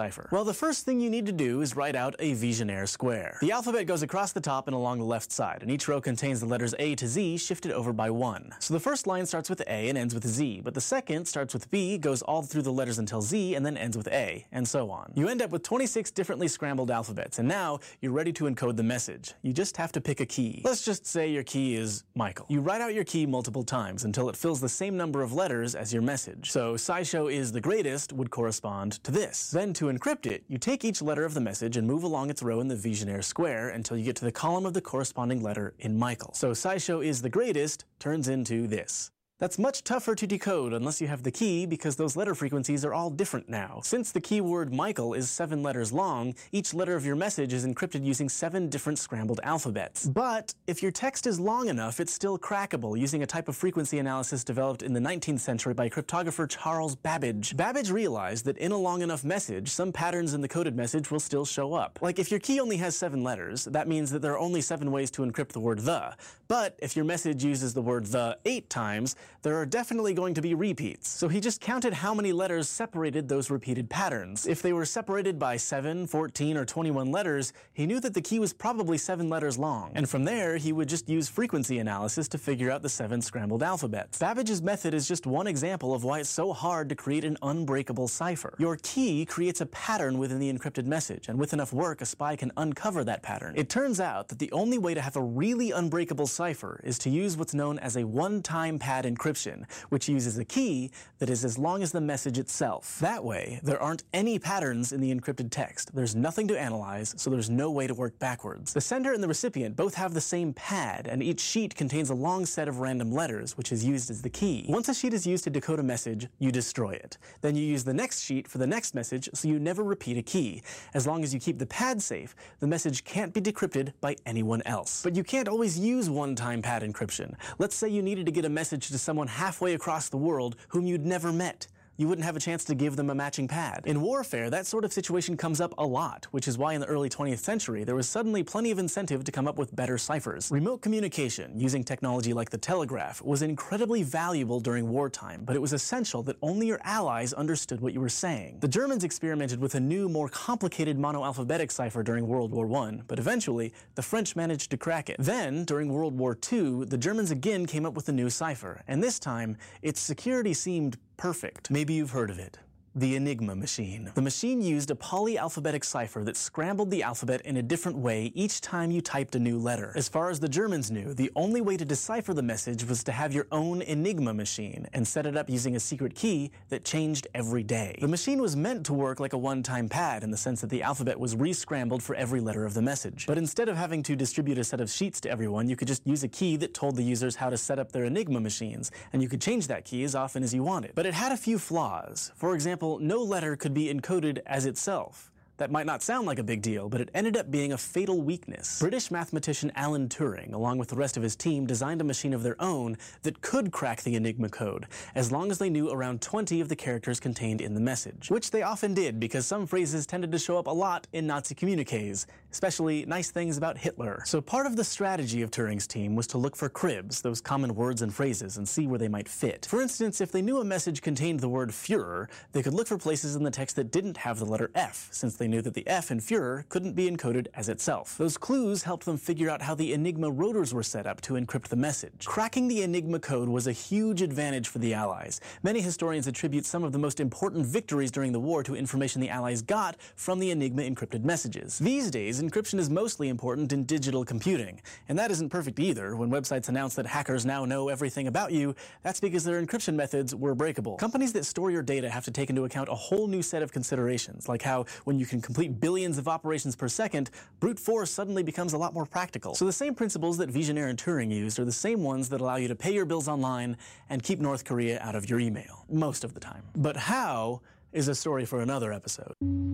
cipher? Well, the first thing you need to do is write out a Vigenère square. The alphabet goes across the top and along the left side, and each row contains the letters A to Z shifted over by 1. So the first line starts with A and ends with Z, but the second starts with B, goes all through the letters until Z, and then ends with A, and so on. You end up with 26 differently scrambled alphabets, and now you're ready to encode the message. You just have to pick a key. Let's just say your key is Michael. You write out your key multiple times until it fills the same number of letters as your message. So SciShow is the greatest would correspond to this. Then to encrypt it, you take each letter of the message and move along its row in the Vigenère square until you get to the column of the corresponding letter in Michael. So SciShow is the greatest turns into this. That's much tougher to decode unless you have the key, because those letter frequencies are all different now. Since the keyword Michael is 7 letters long, each letter of your message is encrypted using 7 different scrambled alphabets. But if your text is long enough, it's still crackable using a type of frequency analysis developed in the 19th century by cryptographer Charles Babbage. Babbage realized that in a long enough message, some patterns in the coded message will still show up. Like if your key only has 7 letters, that means that there are only 7 ways to encrypt the word the. But if your message uses the word the 8 times, there are definitely going to be repeats. So he just counted how many letters separated those repeated patterns. If they were separated by 7, 14, or 21 letters, he knew that the key was probably 7 letters long. And from there, he would just use frequency analysis to figure out the 7 scrambled alphabets. Babbage's method is just one example of why it's so hard to create an unbreakable cipher. Your key creates a pattern within the encrypted message, and with enough work, a spy can uncover that pattern. It turns out that the only way to have a really unbreakable cipher is to use what's known as a one-time pad encryption, which uses a key that is as long as the message itself. That way, there aren't any patterns in the encrypted text. There's nothing to analyze, so there's no way to work backwards. The sender and the recipient both have the same pad, and each sheet contains a long set of random letters, which is used as the key. Once a sheet is used to decode a message, you destroy it. Then you use the next sheet for the next message, so you never repeat a key. As long as you keep the pad safe, the message can't be decrypted by anyone else. But you can't always use one-time pad encryption. Let's say you needed to get a message to someone halfway across the world whom you'd never met. You wouldn't have a chance to give them a matching pad. In warfare, that sort of situation comes up a lot, which is why in the early 20th century, there was suddenly plenty of incentive to come up with better ciphers. Remote communication, using technology like the telegraph, was incredibly valuable during wartime, but it was essential that only your allies understood what you were saying. The Germans experimented with a new, more complicated monoalphabetic cipher during World War I, but eventually, the French managed to crack it. Then, during World War II, the Germans again came up with a new cipher, and this time, its security seemed perfect. Maybe you've heard of it. The Enigma machine. The machine used a polyalphabetic cipher that scrambled the alphabet in a different way each time you typed a new letter. As far as the Germans knew, the only way to decipher the message was to have your own Enigma machine and set it up using a secret key that changed every day. The machine was meant to work like a one-time pad in the sense that the alphabet was re-scrambled for every letter of the message. But instead of having to distribute a set of sheets to everyone, you could just use a key that told the users how to set up their Enigma machines, and you could change that key as often as you wanted. But it had a few flaws. For example, no letter could be encoded as itself. That might not sound like a big deal, but it ended up being a fatal weakness. British mathematician Alan Turing, along with the rest of his team, designed a machine of their own that could crack the Enigma code, as long as they knew around 20 of the characters contained in the message. Which they often did, because some phrases tended to show up a lot in Nazi communiques, especially nice things about Hitler. So part of the strategy of Turing's team was to look for cribs, those common words and phrases, and see where they might fit. For instance, if they knew a message contained the word Führer, they could look for places in the text that didn't have the letter F, since they knew that the F in Führer couldn't be encoded as itself. Those clues helped them figure out how the Enigma rotors were set up to encrypt the message. Cracking the Enigma code was a huge advantage for the Allies. Many historians attribute some of the most important victories during the war to information the Allies got from the Enigma encrypted messages. These days, encryption is mostly important in digital computing, and that isn't perfect either. When websites announce that hackers now know everything about you, that's because their encryption methods were breakable. Companies that store your data have to take into account a whole new set of considerations, like how when you can complete billions of operations per second, brute force suddenly becomes a lot more practical. So the same principles that Vigenère and Turing used are the same ones that allow you to pay your bills online and keep North Korea out of your email, most of the time. But how is a story for another episode.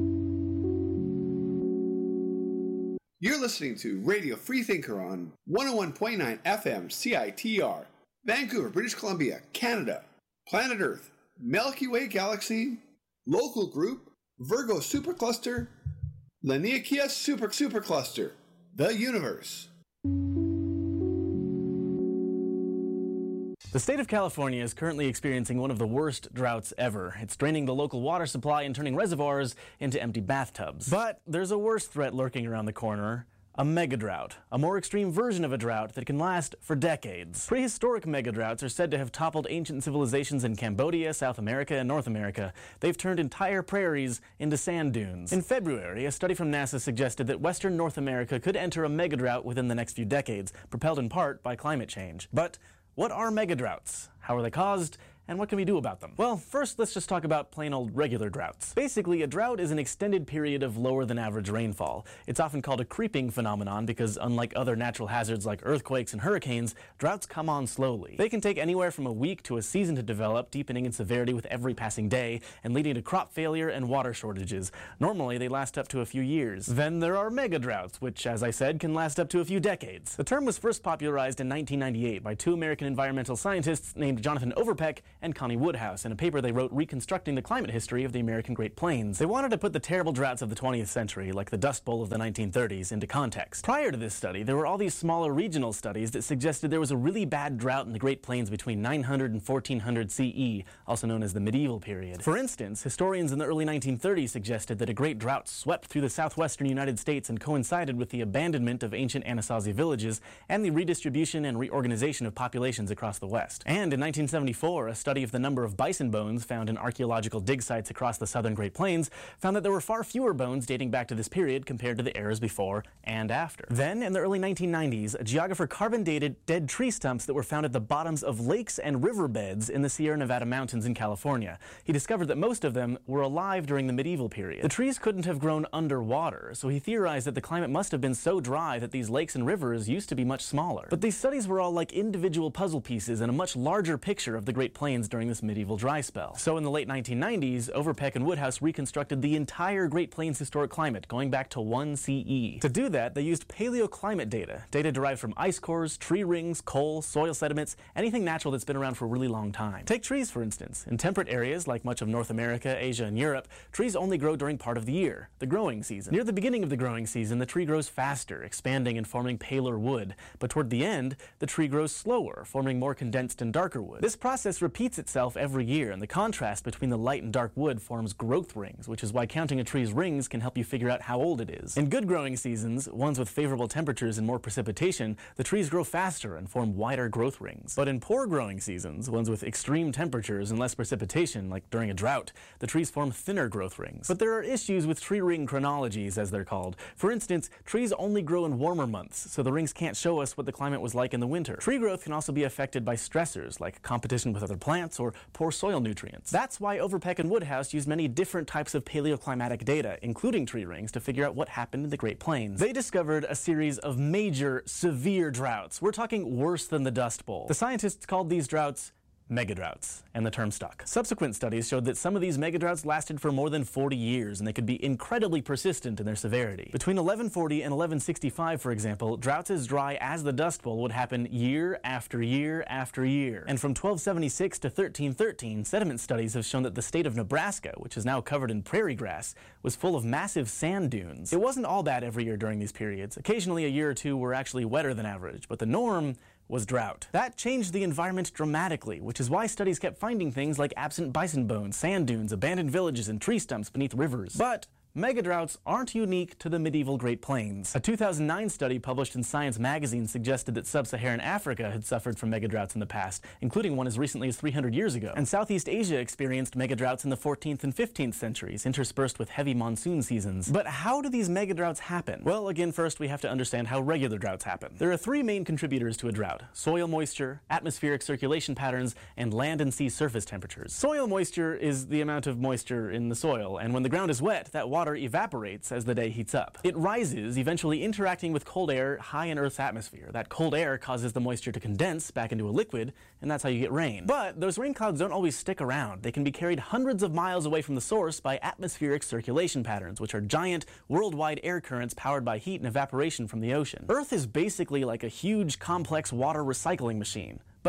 You're listening to Radio Freethinker on 101.9 FM CITR, Vancouver, British Columbia, Canada, Planet Earth, Milky Way Galaxy, Local Group, Virgo Supercluster, Laniakea Supercluster, the Universe. The state of California is currently experiencing one of the worst droughts ever. It's draining the local water supply and turning reservoirs into empty bathtubs. But there's a worse threat lurking around the corner. A megadrought, a more extreme version of a drought that can last for decades. Prehistoric megadroughts are said to have toppled ancient civilizations in Cambodia, South America, and North America. They've turned entire prairies into sand dunes. In February, a study from NASA suggested that Western North America could enter a megadrought within the next few decades, propelled in part by climate change. But what are megadroughts? How are they caused? And what can we do about them? Well, first let's just talk about plain old regular droughts. Basically, a drought is an extended period of lower than average rainfall. It's often called a creeping phenomenon because unlike other natural hazards like earthquakes and hurricanes, droughts come on slowly. They can take anywhere from a week to a season to develop, deepening in severity with every passing day and leading to crop failure and water shortages. Normally, they last up to a few years. Then there are megadroughts, which, as I said, can last up to a few decades. The term was first popularized in 1998 by two American environmental scientists named Jonathan Overpeck and Connie Woodhouse in a paper they wrote reconstructing the climate history of the American Great Plains. They wanted to put the terrible droughts of the 20th century, like the Dust Bowl of the 1930s, into context. Prior to this study, there were all these smaller regional studies that suggested there was a really bad drought in the Great Plains between 900 and 1400 CE, also known as the medieval period. For instance, historians in the early 1930s suggested that a great drought swept through the southwestern United States and coincided with the abandonment of ancient Anasazi villages and the redistribution and reorganization of populations across the West. And in 1974, a study of the number of bison bones found in archaeological dig sites across the southern Great Plains found that there were far fewer bones dating back to this period compared to the eras before and after. Then, in the early 1990s, a geographer carbon-dated dead tree stumps that were found at the bottoms of lakes and riverbeds in the Sierra Nevada mountains in California. He discovered that most of them were alive during the medieval period. The trees couldn't have grown underwater, so he theorized that the climate must have been so dry that these lakes and rivers used to be much smaller. But these studies were all like individual puzzle pieces in a much larger picture of the Great Plains during this medieval dry spell. So in the late 1990s, Overpeck and Woodhouse reconstructed the entire Great Plains historic climate, going back to 1 CE. To do that, they used paleoclimate data derived from ice cores, tree rings, coal, soil sediments, anything natural that's been around for a really long time. Take trees, for instance. In temperate areas, like much of North America, Asia, and Europe, trees only grow during part of the year, the growing season. Near the beginning of the growing season, the tree grows faster, expanding and forming paler wood. But toward the end, the tree grows slower, forming more condensed and darker wood. This process repeats itself every year, and the contrast between the light and dark wood forms growth rings, which is why counting a tree's rings can help you figure out how old it is. In good growing seasons, ones with favorable temperatures and more precipitation, the trees grow faster and form wider growth rings. But in poor growing seasons, ones with extreme temperatures and less precipitation, like during a drought, the trees form thinner growth rings. But there are issues with tree ring chronologies, as they're called. For instance, trees only grow in warmer months, so the rings can't show us what the climate was like in the winter. Tree growth can also be affected by stressors, like competition with other plants or poor soil nutrients. That's why Overpeck and Woodhouse used many different types of paleoclimatic data, including tree rings, to figure out what happened in the Great Plains. They discovered a series of major, severe droughts. We're talking worse than the Dust Bowl. The scientists called these droughts megadroughts, and the term stuck. Subsequent studies showed that some of these megadroughts lasted for more than 40 years, and they could be incredibly persistent in their severity. Between 1140 and 1165, for example, droughts as dry as the Dust Bowl would happen year after year after year. And from 1276 to 1313, sediment studies have shown that the state of Nebraska, which is now covered in prairie grass, was full of massive sand dunes. It wasn't all bad every year during these periods. Occasionally a year or two were actually wetter than average, but the norm was drought. That changed the environment dramatically, which is why studies kept finding things like absent bison bones, sand dunes, abandoned villages, and tree stumps beneath rivers. But megadroughts aren't unique to the medieval Great Plains. A 2009 study published in Science magazine suggested that sub-Saharan Africa had suffered from megadroughts in the past, including one as recently as 300 years ago. And Southeast Asia experienced megadroughts in the 14th and 15th centuries, interspersed with heavy monsoon seasons. But how do these megadroughts happen? Well, again, first we have to understand how regular droughts happen. There are three main contributors to a drought: soil moisture, atmospheric circulation patterns, and land and sea surface temperatures. Soil moisture is the amount of moisture in the soil, and when the ground is wet, that water evaporates as the day heats up. It rises, eventually interacting with cold air high in Earth's atmosphere. That cold air causes the moisture to condense back into a liquid, and that's how you get rain. But those rain clouds don't always stick around. They can be carried hundreds of miles away from the source by atmospheric circulation patterns, which are giant, worldwide air currents powered by heat and evaporation from the ocean. Earth is basically like a huge, complex water recycling machine. But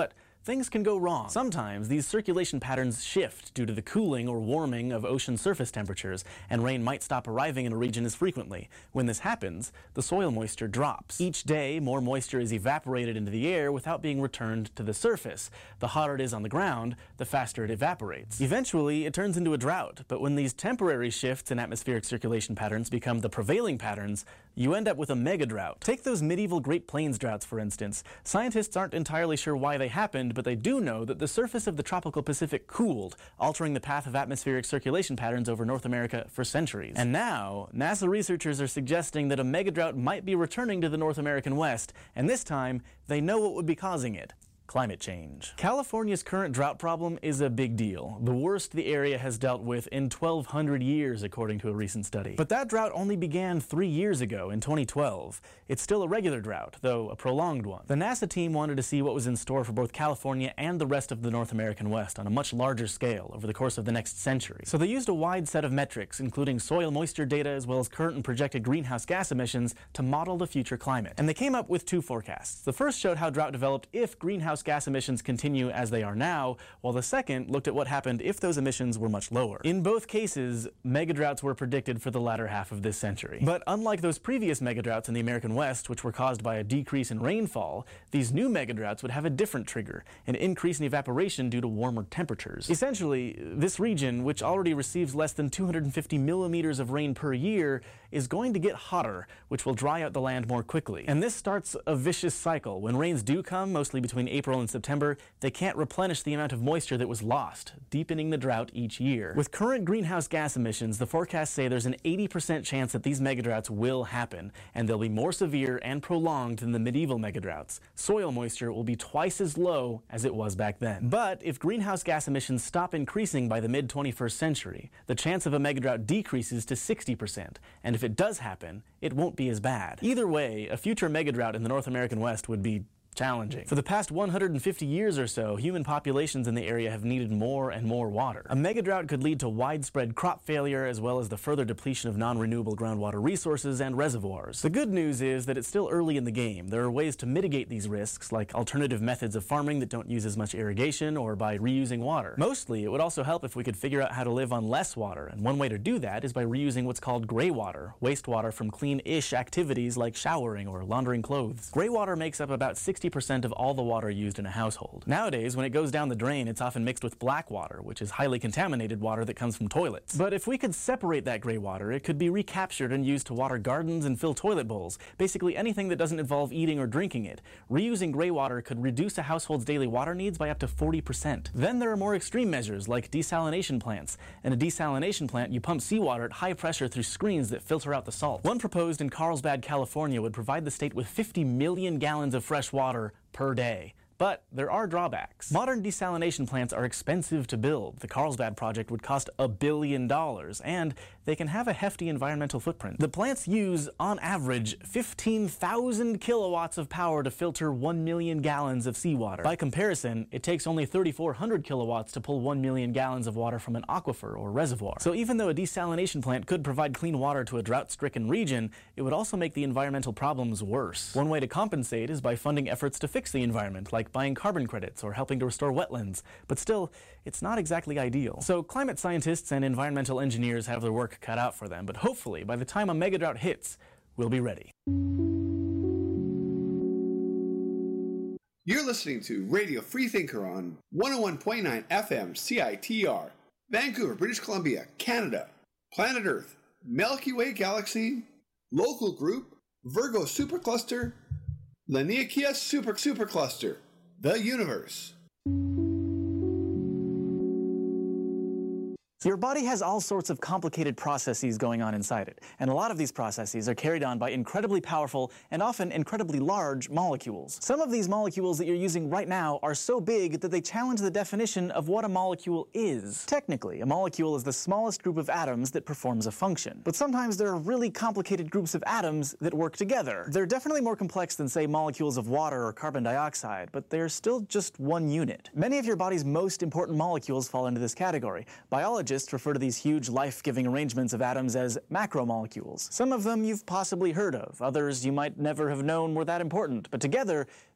things can go wrong. Sometimes these circulation patterns shift due to the cooling or warming of ocean surface temperatures, and rain might stop arriving in a region as frequently. When this happens, the soil moisture drops. Each day, more moisture is evaporated into the air without being returned to the surface. The hotter it is on the ground, the faster it evaporates. Eventually, it turns into a drought, but when these temporary shifts in atmospheric circulation patterns become the prevailing patterns, you end up with a mega drought. Take those medieval Great Plains droughts, for instance. Scientists aren't entirely sure why they happened, but they do know that the surface of the tropical Pacific cooled, altering the path of atmospheric circulation patterns over North America for centuries. And now, NASA researchers are suggesting that a mega drought might be returning to the North American West, and this time, they know what would be causing it. Climate change. California's current drought problem is a big deal, the worst the area has dealt with in 1,200 years, according to a recent study. But that drought only began 3 years ago, in 2012. It's still a regular drought, though a prolonged one. The NASA team wanted to see what was in store for both California and the rest of the North American West on a much larger scale over the course of the next century. So they used a wide set of metrics, including soil moisture data as well as current and projected greenhouse gas emissions, to model the future climate. And they came up with 2 forecasts. The first showed how drought developed if greenhouse gas emissions continue as they are now, while the second looked at what happened if those emissions were much lower. In both cases, megadroughts were predicted for the latter half of this century. But unlike those previous megadroughts in the American West, which were caused by a decrease in rainfall, these new megadroughts would have a different trigger, an increase in evaporation due to warmer temperatures. Essentially, this region, which already receives less than 250 millimeters of rain per year, is going to get hotter, which will dry out the land more quickly. And this starts a vicious cycle. When rains do come, mostly between April and September, they can't replenish the amount of moisture that was lost, deepening the drought each year. With current greenhouse gas emissions, the forecasts say there's an 80% chance that these megadroughts will happen, and they'll be more severe and prolonged than the medieval megadroughts. Soil moisture will be twice as low as it was back then. But if greenhouse gas emissions stop increasing by the mid-21st century, the chance of a megadrought decreases to 60%, and if it does happen, it won't be as bad. Either way, a future megadrought in the North American West would be challenging. For the past 150 years or so, human populations in the area have needed more and more water. A megadrought could lead to widespread crop failure as well as the further depletion of non-renewable groundwater resources and reservoirs. The good news is that it's still early in the game. There are ways to mitigate these risks, like alternative methods of farming that don't use as much irrigation or by reusing water. Mostly, it would also help if we could figure out how to live on less water, and one way to do that is by reusing what's called gray water, wastewater from clean-ish activities like showering or laundering clothes. Gray water makes up about 60% of all the water used in a household. Nowadays, when it goes down the drain, it's often mixed with black water, which is highly contaminated water that comes from toilets. But if we could separate that gray water, it could be recaptured and used to water gardens and fill toilet bowls, basically anything that doesn't involve eating or drinking it. Reusing gray water could reduce a household's daily water needs by up to 40%. Then there are more extreme measures like desalination plants. In a desalination plant, you pump seawater at high pressure through screens that filter out the salt. One proposed in Carlsbad, California would provide the state with 50 million gallons of fresh water per day. But there are drawbacks. Modern desalination plants are expensive to build. The Carlsbad project would cost $1 billion, and they can have a hefty environmental footprint. The plants use, on average, 15,000 kilowatts of power to filter 1 million gallons of seawater. By comparison, it takes only 3,400 kilowatts to pull 1 million gallons of water from an aquifer or reservoir. So even though a desalination plant could provide clean water to a drought-stricken region, it would also make the environmental problems worse. One way to compensate is by funding efforts to fix the environment, like buying carbon credits or helping to restore wetlands. But still, it's not exactly ideal. So climate scientists and environmental engineers have their work cut out for them, but hopefully by the time a megadrought hits, we'll be ready. You're listening to Radio Freethinker on 101.9 FM CITR, Vancouver, British Columbia, Canada, Planet Earth, Milky Way Galaxy, Local Group, Virgo Supercluster, Laniakea Supercluster, the Universe. Your body has all sorts of complicated processes going on inside it, and a lot of these processes are carried on by incredibly powerful and often incredibly large molecules. Some of these molecules that you're using right now are so big that they challenge the definition of what a molecule is. Technically, a molecule is the smallest group of atoms that performs a function. But sometimes there are really complicated groups of atoms that work together. They're definitely more complex than, say, molecules of water or carbon dioxide, but they're still just one unit. Many of your body's most important molecules fall into this category. Biologists refer to these huge life-giving arrangements of atoms as macromolecules. Some of them you've possibly heard of, others you might never have known were that important, but together,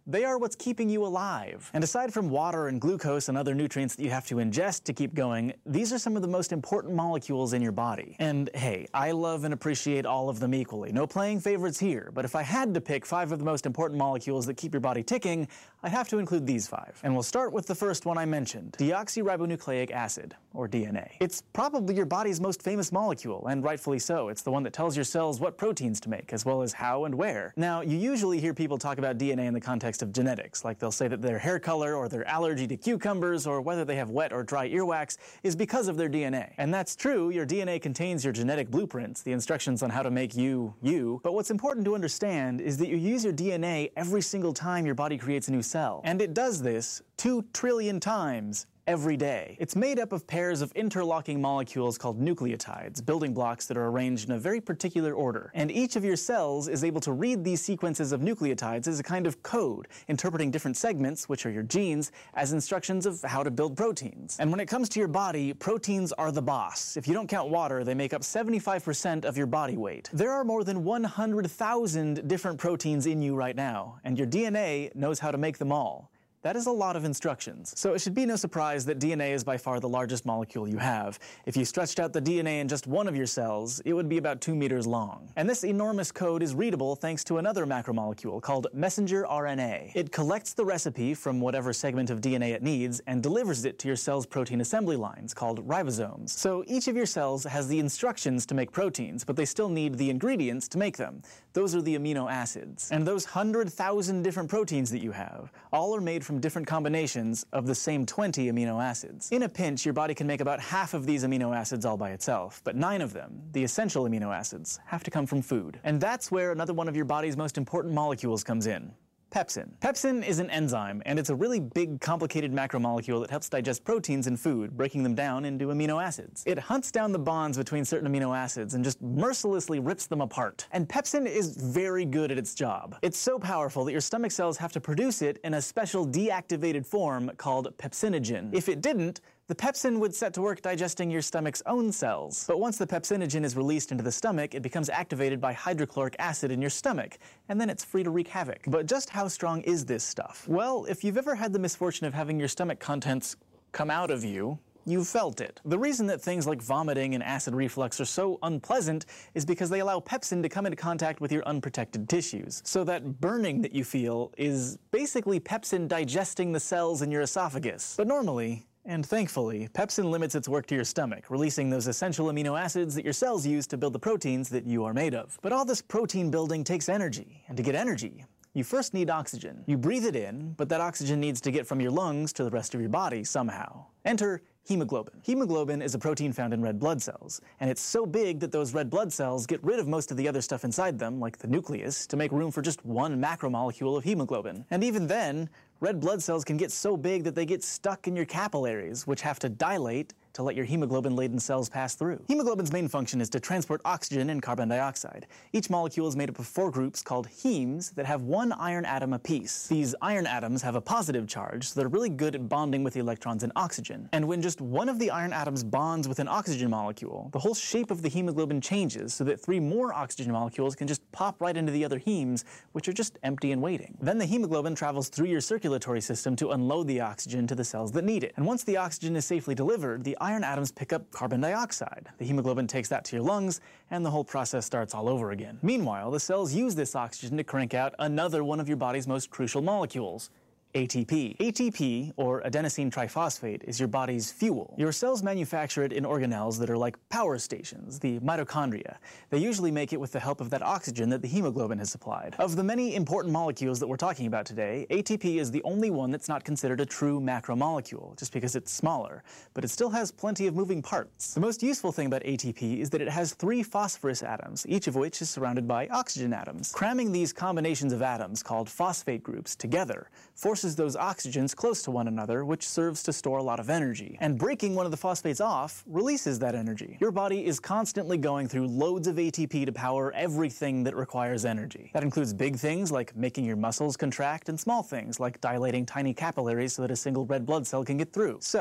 They are what's keeping you alive. And aside from water and glucose and other nutrients that you have to ingest to keep going, these are some of the most important molecules in your body. And hey, I love and appreciate all of them equally. No playing favorites here, but if I had to pick 5 of the most important molecules that keep your body ticking, I'd have to include these 5. And we'll start with the first one I mentioned, deoxyribonucleic acid, or DNA. It's probably your body's most famous molecule, and rightfully so. It's the one that tells your cells what proteins to make, as well as how and where. Now, you usually hear people talk about DNA in the context of genetics, like they'll say that their hair color or their allergy to cucumbers or whether they have wet or dry earwax is because of their DNA. And that's true, your DNA contains your genetic blueprints, the instructions on how to make you, you. But what's important to understand is that you use your DNA every single time your body creates a new cell. And it does this 2 trillion times every day. It's made up of pairs of interlocking molecules called nucleotides, building blocks that are arranged in a very particular order. And each of your cells is able to read these sequences of nucleotides as a kind of code, interpreting different segments, which are your genes, as instructions of how to build proteins. And when it comes to your body, proteins are the boss. If you don't count water, they make up 75% of your body weight. There are more than 100,000 different proteins in you right now, and your DNA knows how to make them all. That is a lot of instructions. So it should be no surprise that DNA is by far the largest molecule you have. If you stretched out the DNA in just one of your cells, it would be about 2 meters long. And this enormous code is readable thanks to another macromolecule called messenger RNA. It collects the recipe from whatever segment of DNA it needs and delivers it to your cell's protein assembly lines called ribosomes. So each of your cells has the instructions to make proteins, but they still need the ingredients to make them. Those are the amino acids. And those 100,000 different proteins that you have, all are made from different combinations of the same 20 amino acids. In a pinch, your body can make about half of these amino acids all by itself, but 9 of them, the essential amino acids, have to come from food. And that's where another one of your body's most important molecules comes in. Pepsin. Pepsin is an enzyme, and it's a really big, complicated macromolecule that helps digest proteins in food, breaking them down into amino acids. It hunts down the bonds between certain amino acids and just mercilessly rips them apart. And pepsin is very good at its job. It's so powerful that your stomach cells have to produce it in a special deactivated form called pepsinogen. If it didn't, the pepsin would set to work digesting your stomach's own cells. But once the pepsinogen is released into the stomach, it becomes activated by hydrochloric acid in your stomach, and then it's free to wreak havoc. But just how strong is this stuff? Well, if you've ever had the misfortune of having your stomach contents come out of you, you've felt it. The reason that things like vomiting and acid reflux are so unpleasant is because they allow pepsin to come into contact with your unprotected tissues. So that burning that you feel is basically pepsin digesting the cells in your esophagus. But normally, and thankfully, pepsin limits its work to your stomach, releasing those essential amino acids that your cells use to build the proteins that you are made of. But all this protein building takes energy, and to get energy, you first need oxygen. You breathe it in, but that oxygen needs to get from your lungs to the rest of your body somehow. Enter hemoglobin. Hemoglobin is a protein found in red blood cells, and it's so big that those red blood cells get rid of most of the other stuff inside them, like the nucleus, to make room for just one macromolecule of hemoglobin. And even then, red blood cells can get so big that they get stuck in your capillaries, which have to dilate to let your hemoglobin-laden cells pass through. Hemoglobin's main function is to transport oxygen and carbon dioxide. Each molecule is made up of 4 groups called hemes that have 1 iron atom apiece. These iron atoms have a positive charge, so they're really good at bonding with the electrons in oxygen. And when just one of the iron atoms bonds with an oxygen molecule, the whole shape of the hemoglobin changes so that 3 more oxygen molecules can just pop right into the other hemes, which are just empty and waiting. Then the hemoglobin travels through your circulatory system to unload the oxygen to the cells that need it. And once the oxygen is safely delivered, the iron atoms pick up carbon dioxide. The hemoglobin takes that to your lungs, and the whole process starts all over again. Meanwhile, the cells use this oxygen to crank out another one of your body's most crucial molecules, ATP. ATP, or adenosine triphosphate, is your body's fuel. Your cells manufacture it in organelles that are like power stations, the mitochondria. They usually make it with the help of that oxygen that the hemoglobin has supplied. Of the many important molecules that we're talking about today, ATP is the only one that's not considered a true macromolecule, just because it's smaller, but it still has plenty of moving parts. The most useful thing about ATP is that it has 3 phosphorus atoms, each of which is surrounded by oxygen atoms. Cramming these combinations of atoms, called phosphate groups, together forces those oxygens close to one another, which serves to store a lot of energy. And breaking one of the phosphates off releases that energy. Your body is constantly going through loads of ATP to power everything that requires energy. That includes big things like making your muscles contract, and small things like dilating tiny capillaries so that a single red blood cell can get through. So,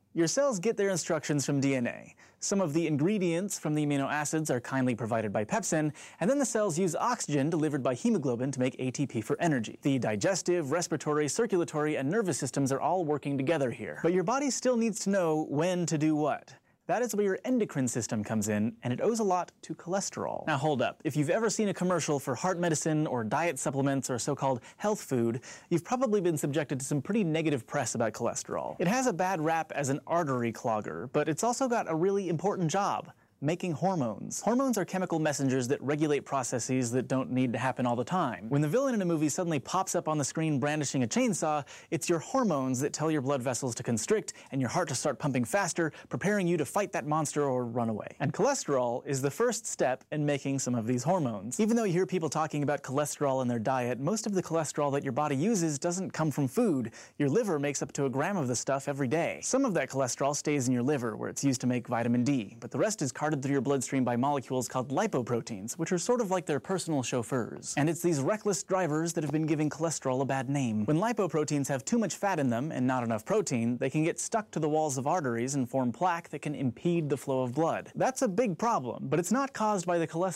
Your cells get their instructions from DNA. Some of the ingredients from the amino acids are kindly provided by pepsin, and then the cells use oxygen delivered by hemoglobin to make ATP for energy. The digestive, respiratory, circulatory, and nervous systems are all working together here. But your body still needs to know when to do what. That is where your endocrine system comes in, and it owes a lot to cholesterol. Now hold up, if you've ever seen a commercial for heart medicine or diet supplements or so-called health food, you've probably been subjected to some pretty negative press about cholesterol. It has a bad rap as an artery clogger, but it's also got a really important job: making hormones. Hormones are chemical messengers that regulate processes that don't need to happen all the time. When the villain in a movie suddenly pops up on the screen brandishing a chainsaw, it's your hormones that tell your blood vessels to constrict and your heart to start pumping faster, preparing you to fight that monster or run away. And cholesterol is the first step in making some of these hormones. Even though you hear people talking about cholesterol in their diet, most of the cholesterol that your body uses doesn't come from food. Your liver makes up to a gram of the stuff every day. Some of that cholesterol stays in your liver, where it's used to make vitamin D, but the rest is carted through your bloodstream by molecules called lipoproteins, which are sort of like their personal chauffeurs. And it's these reckless drivers that have been giving cholesterol a bad name. When lipoproteins have too much fat in them and not enough protein, they can get stuck to the walls of arteries and form plaque that can impede the flow of blood. That's a big problem, but it's not caused by the cholesterol